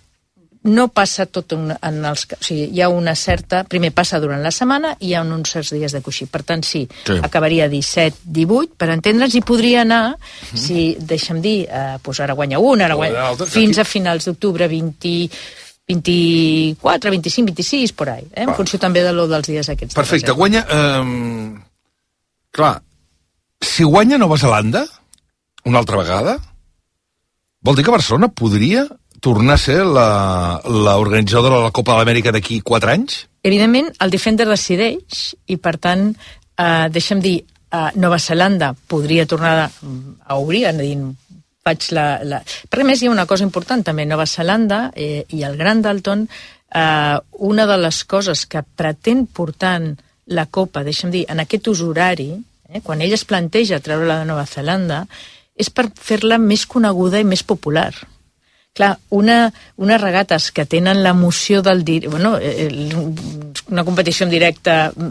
no passa tot un, en els... O sigui, hi ha una certa... Primer passa durant la setmana i hi ha uns certs dies de coixí. Per tant, sí, Sí. acabaria disset, divuit, per entendre'ns, i podria anar, si, deixa'm dir, eh, doncs ara guanya un, ara O guanya... l'altre, que Fins aquí- a finals d'octubre, vint, vint-i-quatre, vint-i-cinc, vint-i-sis, por ahí, eh? En Va. funció també de lo dels dies aquests. de Perfecte, reserva. guanya... Eh, clar, si guanya Nova Zelanda, una altra vegada, vol dir que Barcelona podria tornar a ser l'organitzadora de la Copa de l'Amèrica d'aquí quatre anys? Evidentment, el Defender decideix i, per tant, eh, deixa'm dir, eh, Nova Zelanda podria tornar a obrir, a dir, faig la, la... Perquè, a més, hi ha una cosa important, també. Nova Zelanda eh, i el Gran Dalton, eh, una de les coses que pretén portant la Copa, deixa'm dir, en aquest ús horari, eh, quan ell es planteja treure-la de Nova Zelanda, és per fer-la més coneguda i més popular. Clar, una, unes regates que tenen l'emoció del... Dir... Bueno, una competició en directe,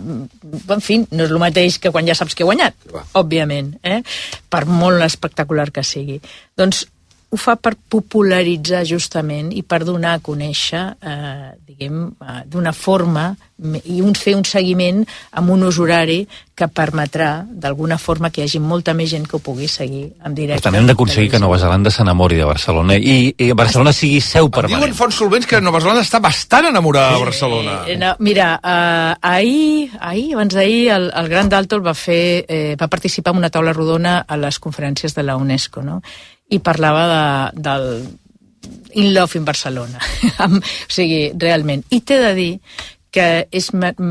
en fi, no és el mateix que quan ja saps que he guanyat, òbviament, eh? Per molt espectacular que sigui. Doncs ho fa per popularitzar justament i per donar a conèixer, eh, diguem, eh, d'una forma i un, fer un seguiment amb un ús horari que permetrà d'alguna forma que hi hagi molta més gent que ho pugui seguir en directe. Per tant, hem d'aconseguir que Nova Zelanda s'enamori de Barcelona i, i Barcelona sigui seu permanent. Diuen fonts solvents que Nova Zelanda està bastant enamorada de Barcelona. Eh, no, mira, eh, ahir, ahir, abans d'ahir, el, el Gran Dalton va fer, eh, va participar en una taula rodona a les conferències de la UNESCO, no? I parlava de, del In Love in Barcelona. O sigui, realment. I t'he de dir que és,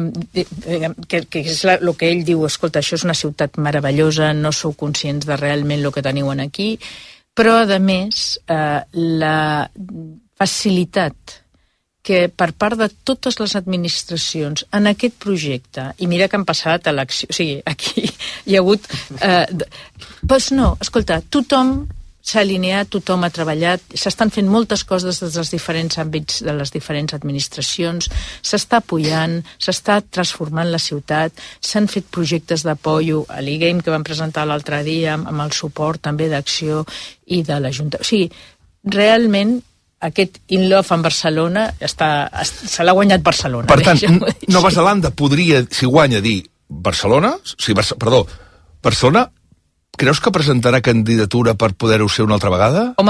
que, que és la, el que ell diu, escolta, això és una ciutat meravellosa, no sou conscients de realment el que teniu aquí, però, a més, eh, la facilitat que per part de totes les administracions en aquest projecte, i mira que han passat eleccions, o sigui, aquí hi ha hagut... Eh, doncs no, escolta, tothom s'ha alineat, tothom ha treballat, s'estan fent moltes coses des dels diferents àmbits de les diferents administracions, s'està apoyant, s'està transformant la ciutat, s'han fet projectes d'apoyo a l'e-game que vam presentar l'altre dia amb el suport també d'Acció i de l'Ajuntament. O sigui, realment aquest In Love en Barcelona està, se l'ha guanyat Barcelona. Per tant, Nova Zelanda podria, si guanya, dir Barcelona, sí, Barce perdó, Barcelona. Creus que presentarà candidatura per poder-ho ser una altra vegada? Home,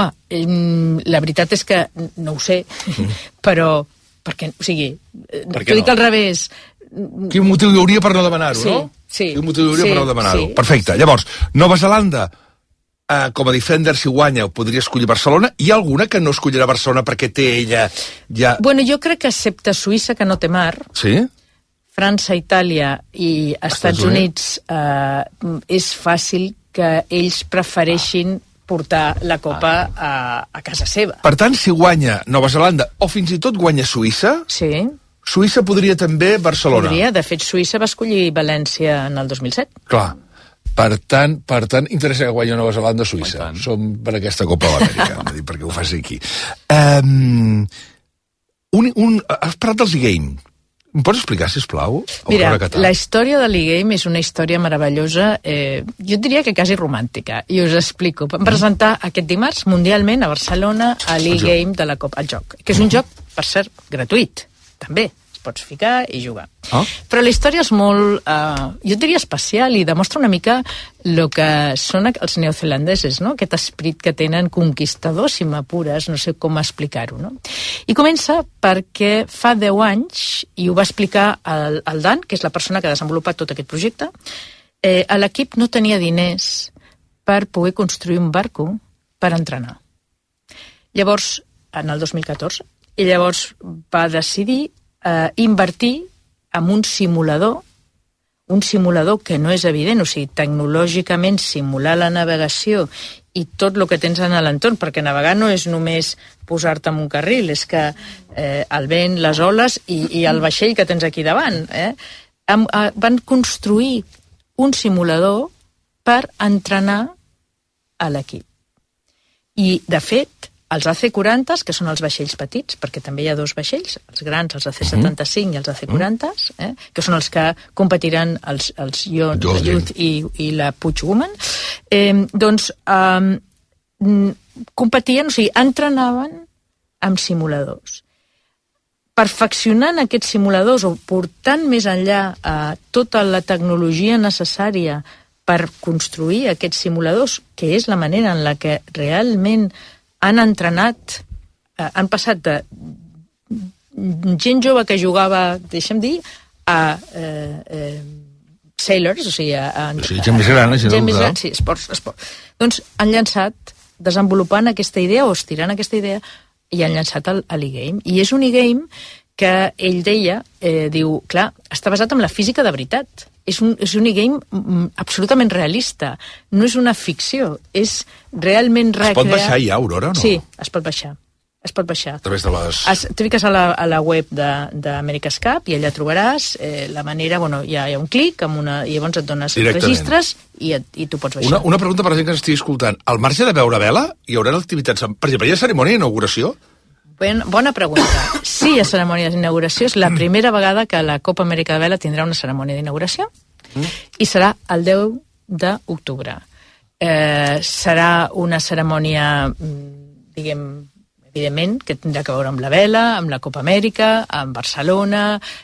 la veritat és que no ho sé, mm. però, perquè, o sigui, t'ho no? dic al revés. Quin motiu hi hauria per no demanar-ho, sí, no? Sí, Quin motiu hi hauria sí, per no demanar-ho? Sí. Perfecte. Llavors, Nova Zelanda, eh, com a Defender, si guanya, podria escollir Barcelona. Hi ha alguna que no escollirà Barcelona perquè té ella ja... Bueno, jo crec que excepte Suïssa, que no té mar... Sí? França, Itàlia i Estats Units, eh, és fàcil que ells prefereixin portar la Copa a, a casa seva. Per tant, si guanya Nova Zelanda o fins i tot guanya Suïssa, sí. Suïssa podria també Barcelona. Podria, de fet, Suïssa va escollir València en el dos mil set. Clar. Per tant, per tant interessa que guanya Nova Zelanda o Suïssa. Som per aquesta Copa de l'Amèrica, perquè ho faci aquí. Um, un, un, has parlat dels e-game. Em pots explicar, sisplau? Mira, la història de l'e-game és una història meravellosa, eh, jo diria que quasi romàntica, i us explico. Vam presentar aquest dimarts mundialment a Barcelona a l'e-game de la Copa, el joc, que és un joc, per cert, gratuït, també. Pots ficar i jugar. Oh. Però la història és molt, eh, jo diria especial, i demostra una mica el que són els neozelandeses, no? Aquest esperit que tenen conquistadors, si m'apures, no sé com explicar-ho, no? I comença perquè fa deu anys, i ho va explicar el, el Dan, que és la persona que ha desenvolupat tot aquest projecte, eh, l'equip no tenia diners per poder construir un barco per entrenar. Llavors, en el dos mil catorze, i llavors va decidir Uh, invertir en un simulador, un simulador que no és evident, o sigui, tecnològicament simular la navegació i tot el que tens en l'entorn, perquè navegar no és només posar-te en un carril, és que eh, el vent, les oles i, i el vaixell que tens aquí davant. Eh? Am, uh, van construir un simulador per entrenar a l'equip. I, de fet, els A C quaranta, que són els vaixells petits, perquè també hi ha dos vaixells, els grans, els A C setanta-cinc i els A C quaranta, eh, que són els que competiran els, els Youth, Youth i, i la Puig Woman, eh, doncs eh, competien, o sigui, entrenaven amb simuladors. Perfeccionant aquests simuladors o portant més enllà eh, tota la tecnologia necessària per construir aquests simuladors, que és la manera en la que realment han entrenat, eh, han passat de gent jove que jugava, deixa'm dir, a eh, eh, sailors, o sigui, a, a, sí, gent més gran, gent més gran, sí, esports, esports. Doncs han llançat, desenvolupant aquesta idea o estirant aquesta idea, i han llançat el, l'e-game. I és un e-game que ell deia, eh, diu, clar, està basat en la física de veritat. És un, és un e-game absolutament realista. No és una ficció, és realment recrear... Es pot baixar ja, Aurora, o no? Sí, es pot baixar. Es pot baixar. A través de les... Es, te fiques a la, a la web d'America's Cup i allà trobaràs eh, la manera... Bueno, hi ha, hi ha un clic, amb una, i llavors et dones registres i, et, i tu pots baixar. Una, una pregunta per la gent que ens estigui escoltant. Al marge de veure vela, hi haurà activitats... Per exemple, hi ha cerimònia d'inauguració? Ben, bona pregunta. Sí, hi ha cerimònia d'inauguració. És la primera vegada que la Copa Amèrica de Vela tindrà una cerimònia d'inauguració mm. i serà el deu d'octubre. Eh, serà una cerimònia, diguem, evidentment, que tindrà que veure amb la vela, amb la Copa Amèrica, amb Barcelona,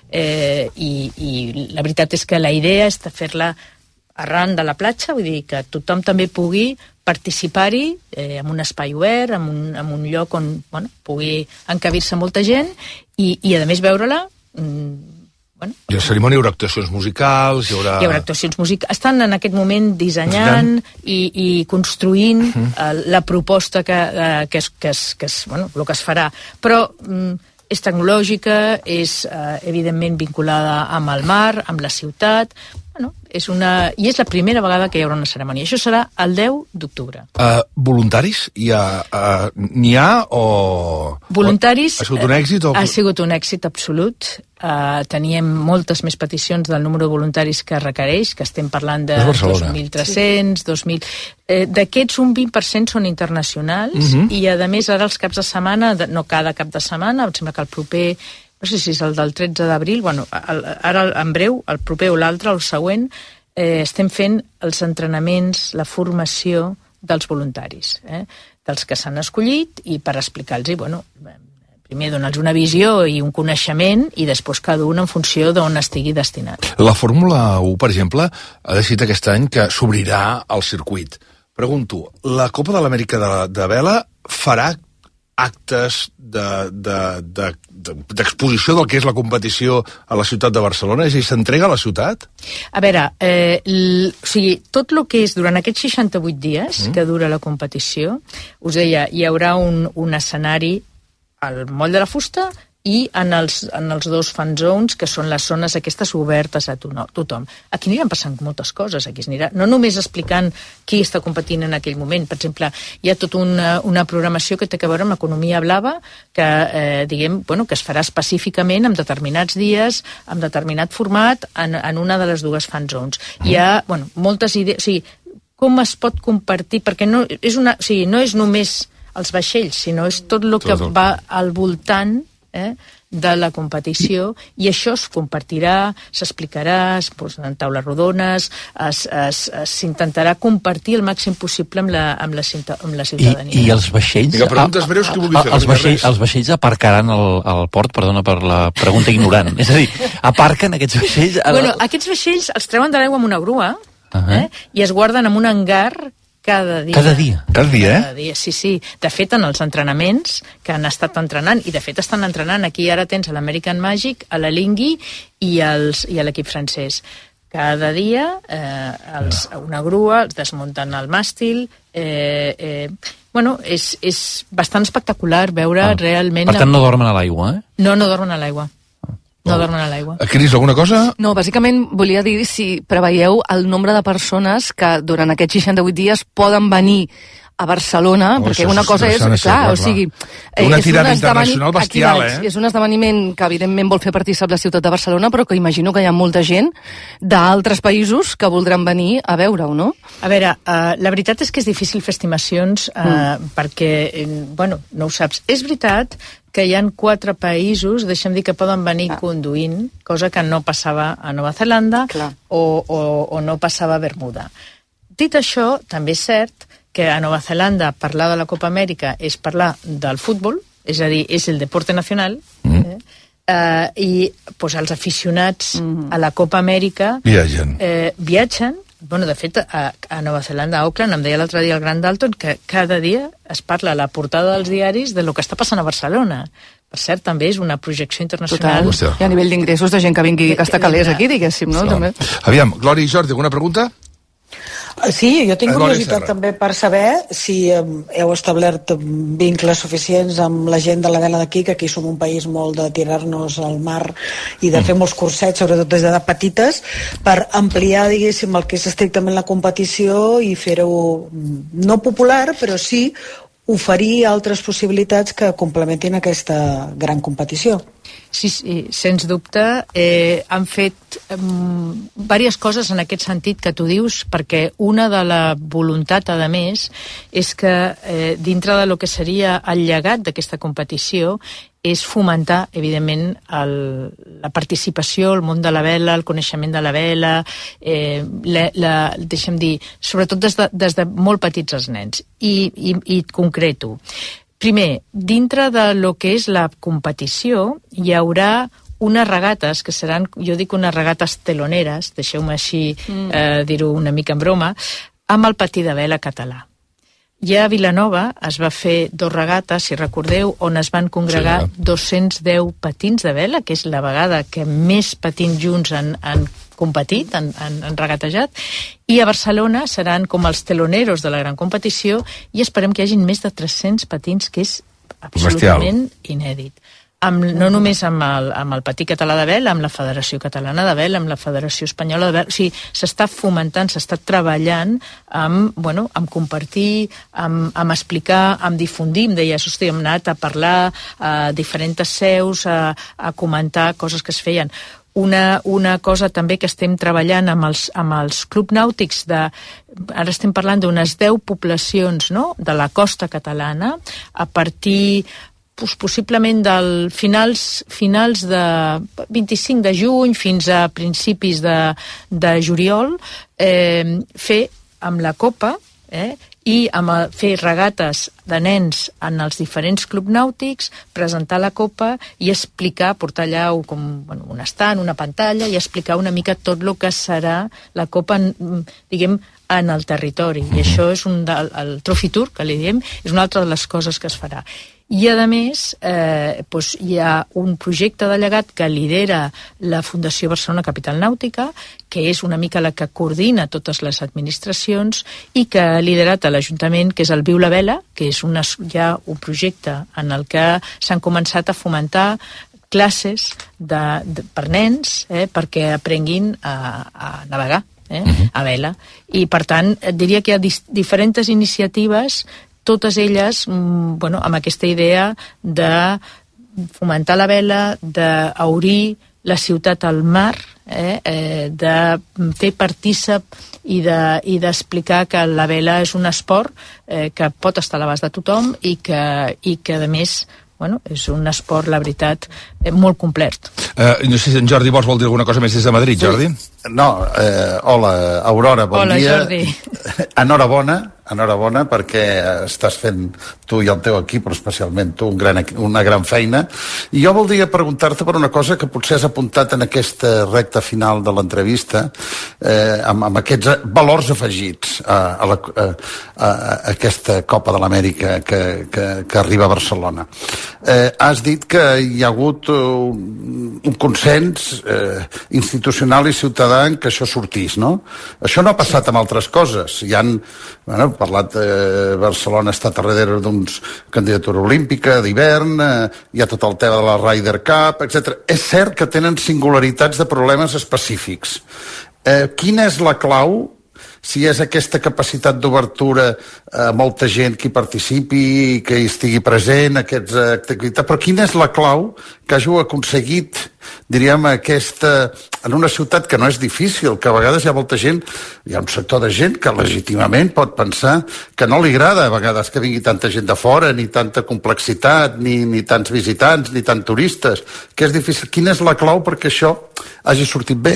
eh, i, i la veritat és que la idea és de fer-la arran de la platja, vull dir que tothom també pugui participar-hi eh, en un espai obert, en un, en un lloc on bueno, pugui encabir-se molta gent i, i a més veure-la mm, bueno. I a la cerimònia hi haurà actuacions musicals, hi haurà... Hi haurà actuacions musicals. Estan en aquest moment dissenyant i, i construint uh -huh. eh, la proposta que, eh, que, és, que, és, que és bueno, el que es farà. Però mm, és tecnològica, és eh, evidentment vinculada amb el mar, amb la ciutat... Bueno, és una... I és la primera vegada que hi haurà una cerimònia. Això serà el deu d'octubre. Uh, voluntaris? Hi ha, uh, n'hi ha o... Voluntaris... Ha sigut un èxit? O... Ha sigut un èxit absolut. Uh, teníem moltes més peticions del número de voluntaris que requereix, que estem parlant de dos mil tres-cents, sí. dos mil... Eh, d'aquests un vint per cent són internacionals uh-huh. i a més ara els caps de setmana, no cada cap de setmana, em sembla que el proper... no sé si és el del tretze d'abril, bueno, el, ara en breu, el proper o l'altre, el següent, eh, estem fent els entrenaments, la formació dels voluntaris, eh, dels que s'han escollit i per explicar-los, bueno, primer donar-los una visió i un coneixement i després cada un en funció d'on estigui destinat. La Fórmula u, per exemple, ha decidit aquest any que s'obrirà el circuit. Pregunto, la Copa de l'Amèrica de, de Vela farà actes d'exposició de, de, de, del que és la competició a la ciutat de Barcelona? És a dir, s'entrega a la ciutat? A veure, eh, l, o sigui, tot el que és durant aquests seixanta-vuit dies mm. que dura la competició, us deia, hi haurà un, un escenari al Moll de la Fusta i en els, en els dos fan zones, que són les zones aquestes obertes a tothom. Aquí aniran passant moltes coses, aquí anirà, no només explicant qui està competint en aquell moment. Per exemple, hi ha tota una, una programació que té a veure amb l'economia blava, que, eh, diguem, bueno, que es farà específicament en determinats dies, amb determinat format, en, en una de les dues fan zones. Mm. Hi ha, bueno, moltes idees, o sigui, com es pot compartir, perquè no és, una, o sigui, no és només els vaixells, sinó és tot el que va al voltant Eh, de la competició, i això es compartirà, s'explicarà, es posen taules rodones, s'intentarà compartir el màxim possible amb la, amb la, amb la ciutadania. I, i els vaixells... Vinga, preguntes breus que vulgui fer. Els vaixells, els vaixells aparcaran al, al port, perdona per la pregunta ignorant, és a dir, aparquen aquests vaixells... A... Bueno, aquests vaixells els treuen de l'aigua amb una grua uh-huh. eh, i es guarden en un hangar cada dia. Cada dia? Cada dia, eh? Cada dia, sí, sí. De fet, en els entrenaments que han estat entrenant, i de fet estan entrenant, aquí ara tens l'American Magic, a la Lingui i, els, i a l'equip francès. Cada dia, eh, els, una grua, els desmunten el màstil, eh, eh, bueno, és, és bastant espectacular veure ah. realment... Per tant, no dormen a l'aigua, eh? No, no dormen a l'aigua. No dormen a l'aigua. Cris, alguna cosa? No, bàsicament volia dir si preveieu el nombre de persones que durant aquests seixanta-vuit dies poden venir a Barcelona, oh, perquè una cosa és, clar, clar, o sigui... Una tirada internacional bestial, eh? És un esdeveniment que evidentment vol fer partícip la ciutat de Barcelona, però que imagino que hi ha molta gent d'altres països que voldran venir a veure-ho, no? A veure, uh, la veritat és que és difícil fer estimacions uh, mm. perquè, bueno, no ho saps. És veritat que hi ha quatre països, deixem dir, que poden venir ah. conduint, cosa que no passava a Nova Zelanda o, o, o no passava a Bermuda. Dit això, també és cert que a Nova Zelanda parlar de la Copa Amèrica és parlar del futbol, és a dir, és el deporte nacional, mm. eh? Uh, i pues, els aficionats mm. a la Copa Amèrica viatgen. Eh, viatgen. Bueno, de fet, a, a Nova Zelanda, a Auckland, em deia l'altre dia el Gran Dalton que cada dia es parla a la portada dels diaris de lo que està passant a Barcelona. Per cert, també és una projecció internacional. Total. I a nivell d'ingressos de gent que vingui, que està calés aquí, diguéssim, no? També. Aviam, Glòria i Jordi, alguna pregunta? Sí, jo tinc Eh, curiositat també per saber si eh, heu establert vincles suficients amb la gent de la vela d'aquí, que aquí som un país molt de tirar-nos al mar i de fer molts cursets, sobretot des d'edat petites, per ampliar, diguéssim, el que és estrictament la competició i fer-ho no popular, però sí oferir altres possibilitats que complementin aquesta gran competició. Sí, sí, sens dubte. Eh, han fet eh, diverses coses en aquest sentit que tu dius, perquè una de la voluntat, a més, és que eh, dintre de lo que seria el llegat d'aquesta competició és fomentar, evidentment, el, la participació, el món de la vela, el coneixement de la vela, eh, la, la, deixa'm dir, sobretot des de, des de molt petits els nens. I, i, i concreto. Primer, dintre de lo que és la competició, hi haurà unes regates, que seran, jo dic unes regates teloneres, deixeu-me així mm. eh, dir-ho una mica en broma, amb el patí de vela català. Ja a Vilanova es va fer dos regates, si recordeu, on es van congregar sí, dos-cents deu patins de vela, que és la vegada que més patins junts han, han competit, han, han, han regatejat, i a Barcelona seran com els teloneros de la gran competició i esperem que hi hagin més de tres-cents patins, que és absolutament Bestial. Inèdit. Amb, no només amb el, amb el patí català de vela, amb la Federació Catalana de Vela, amb la Federació Espanyola de Vela, o sigui, s'està fomentant, s'està treballant amb, bueno, amb compartir, amb, amb explicar, amb difundir, em deia, hosti, hem anat a parlar a diferents seus, a, a comentar coses que es feien. Una, una cosa també que estem treballant amb els, amb els clubs nàutics de, ara estem parlant d'unes deu poblacions, no?, de la costa catalana, a partir pues, possiblement del finals, finals de vint-i-cinc de juny fins a principis de, de juliol, eh, fer amb la Copa, eh, i amb el, fer regates de nens en els diferents clubs nàutics, presentar la Copa i explicar, portar allà com, bueno, un estant, una pantalla, i explicar una mica tot el que serà la Copa, diguem, en el territori. I això és un del, el Trophy Tour, que li diem, és una altra de les coses que es farà. I, a més, eh, doncs hi ha un projecte de llegat que lidera la Fundació Barcelona Capital Nàutica, que és una mica la que coordina totes les administracions i que ha liderat a l'Ajuntament, que és el Viu la Vela, que és una, ja un projecte en el que s'han començat a fomentar classes de, de, per nens, eh, perquè aprenguin a, a navegar, eh, a vela. I, per tant, et diria que hi ha dis, diferents iniciatives, totes elles, bueno, amb aquesta idea de fomentar la vela, d'obrir la ciutat al mar, eh, eh, de fer partícip i d'explicar de, que la vela és un esport eh, que pot estar a l'abast de tothom i que, i que, a més, bueno, és un esport, la veritat, eh, molt complet. Uh, no sé si en Jordi Bosch vol dir alguna cosa més des de Madrid, sí. Jordi? No, eh, hola, Aurora, bon hola, dia. Hola, Jordi. Enhorabona, enhorabona, perquè estàs fent, tu i el teu equip, però especialment tu, un gran, una gran feina. I jo voldria preguntar-te per una cosa que potser has apuntat en aquesta recta final de l'entrevista, eh, amb, amb aquests valors afegits a, a, la, a, a aquesta Copa de l'Amèrica que, que, que arriba a Barcelona. Eh, has dit que hi ha hagut un, un consens eh, institucional i ciutadà en que això sortís, no? Això no ha passat amb altres coses. Hi han, bueno, parlat de eh, Barcelona està darrere d'una candidatura olímpica d'hivern, eh, hi ha tot el tema de la Ryder Cup, etcètera. És cert que tenen singularitats de problemes específics. Eh, quina és la clau? Si és aquesta capacitat d'obertura a molta gent que hi participi, que hi estigui present, aquesta activitat, però quina és la clau que hàgiu aconseguit, diríem, aquesta, en una ciutat que no és difícil, que a vegades hi ha molta gent, hi ha un sector de gent que legítimament pot pensar que no li agrada a vegades que vingui tanta gent de fora, ni tanta complexitat, ni, ni tants visitants, ni tants turistes, que és difícil. Quina és la clau perquè això hagi sortit bé?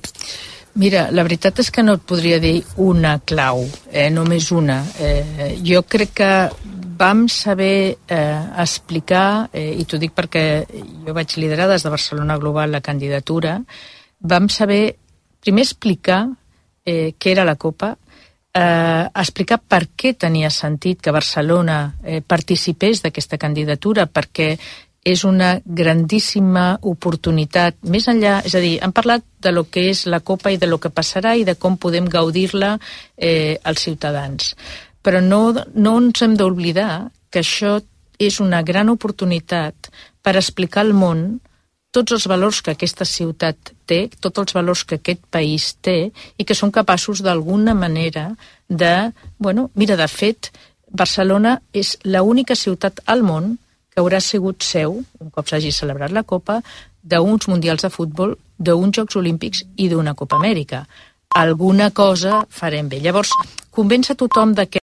Mira, la veritat és que no et podria dir una clau, eh, només una. Eh, jo crec que vam saber eh, explicar, eh, i t'ho dic perquè jo vaig liderar des de Barcelona Global la candidatura, vam saber primer explicar eh, què era la Copa, eh, explicar per què tenia sentit que Barcelona eh, participés d'aquesta candidatura, perquè és una grandíssima oportunitat, més enllà, és a dir, han parlat de lo que és la Copa i de lo que passarà i de com podem gaudir-la eh, als ciutadans. Però no, no ens hem d'oblidar que això és una gran oportunitat per explicar al món tots els valors que aquesta ciutat té, tots els valors que aquest país té i que són capaços d'alguna manera de... Bueno, mira, de fet, Barcelona és l'única ciutat al món que haurà sigut seu, un cop s'hagi celebrat la Copa, d'uns mundials de futbol, d'uns Jocs Olímpics i d'una Copa Amèrica. Alguna cosa farem bé. Llavors, convèncer tothom de que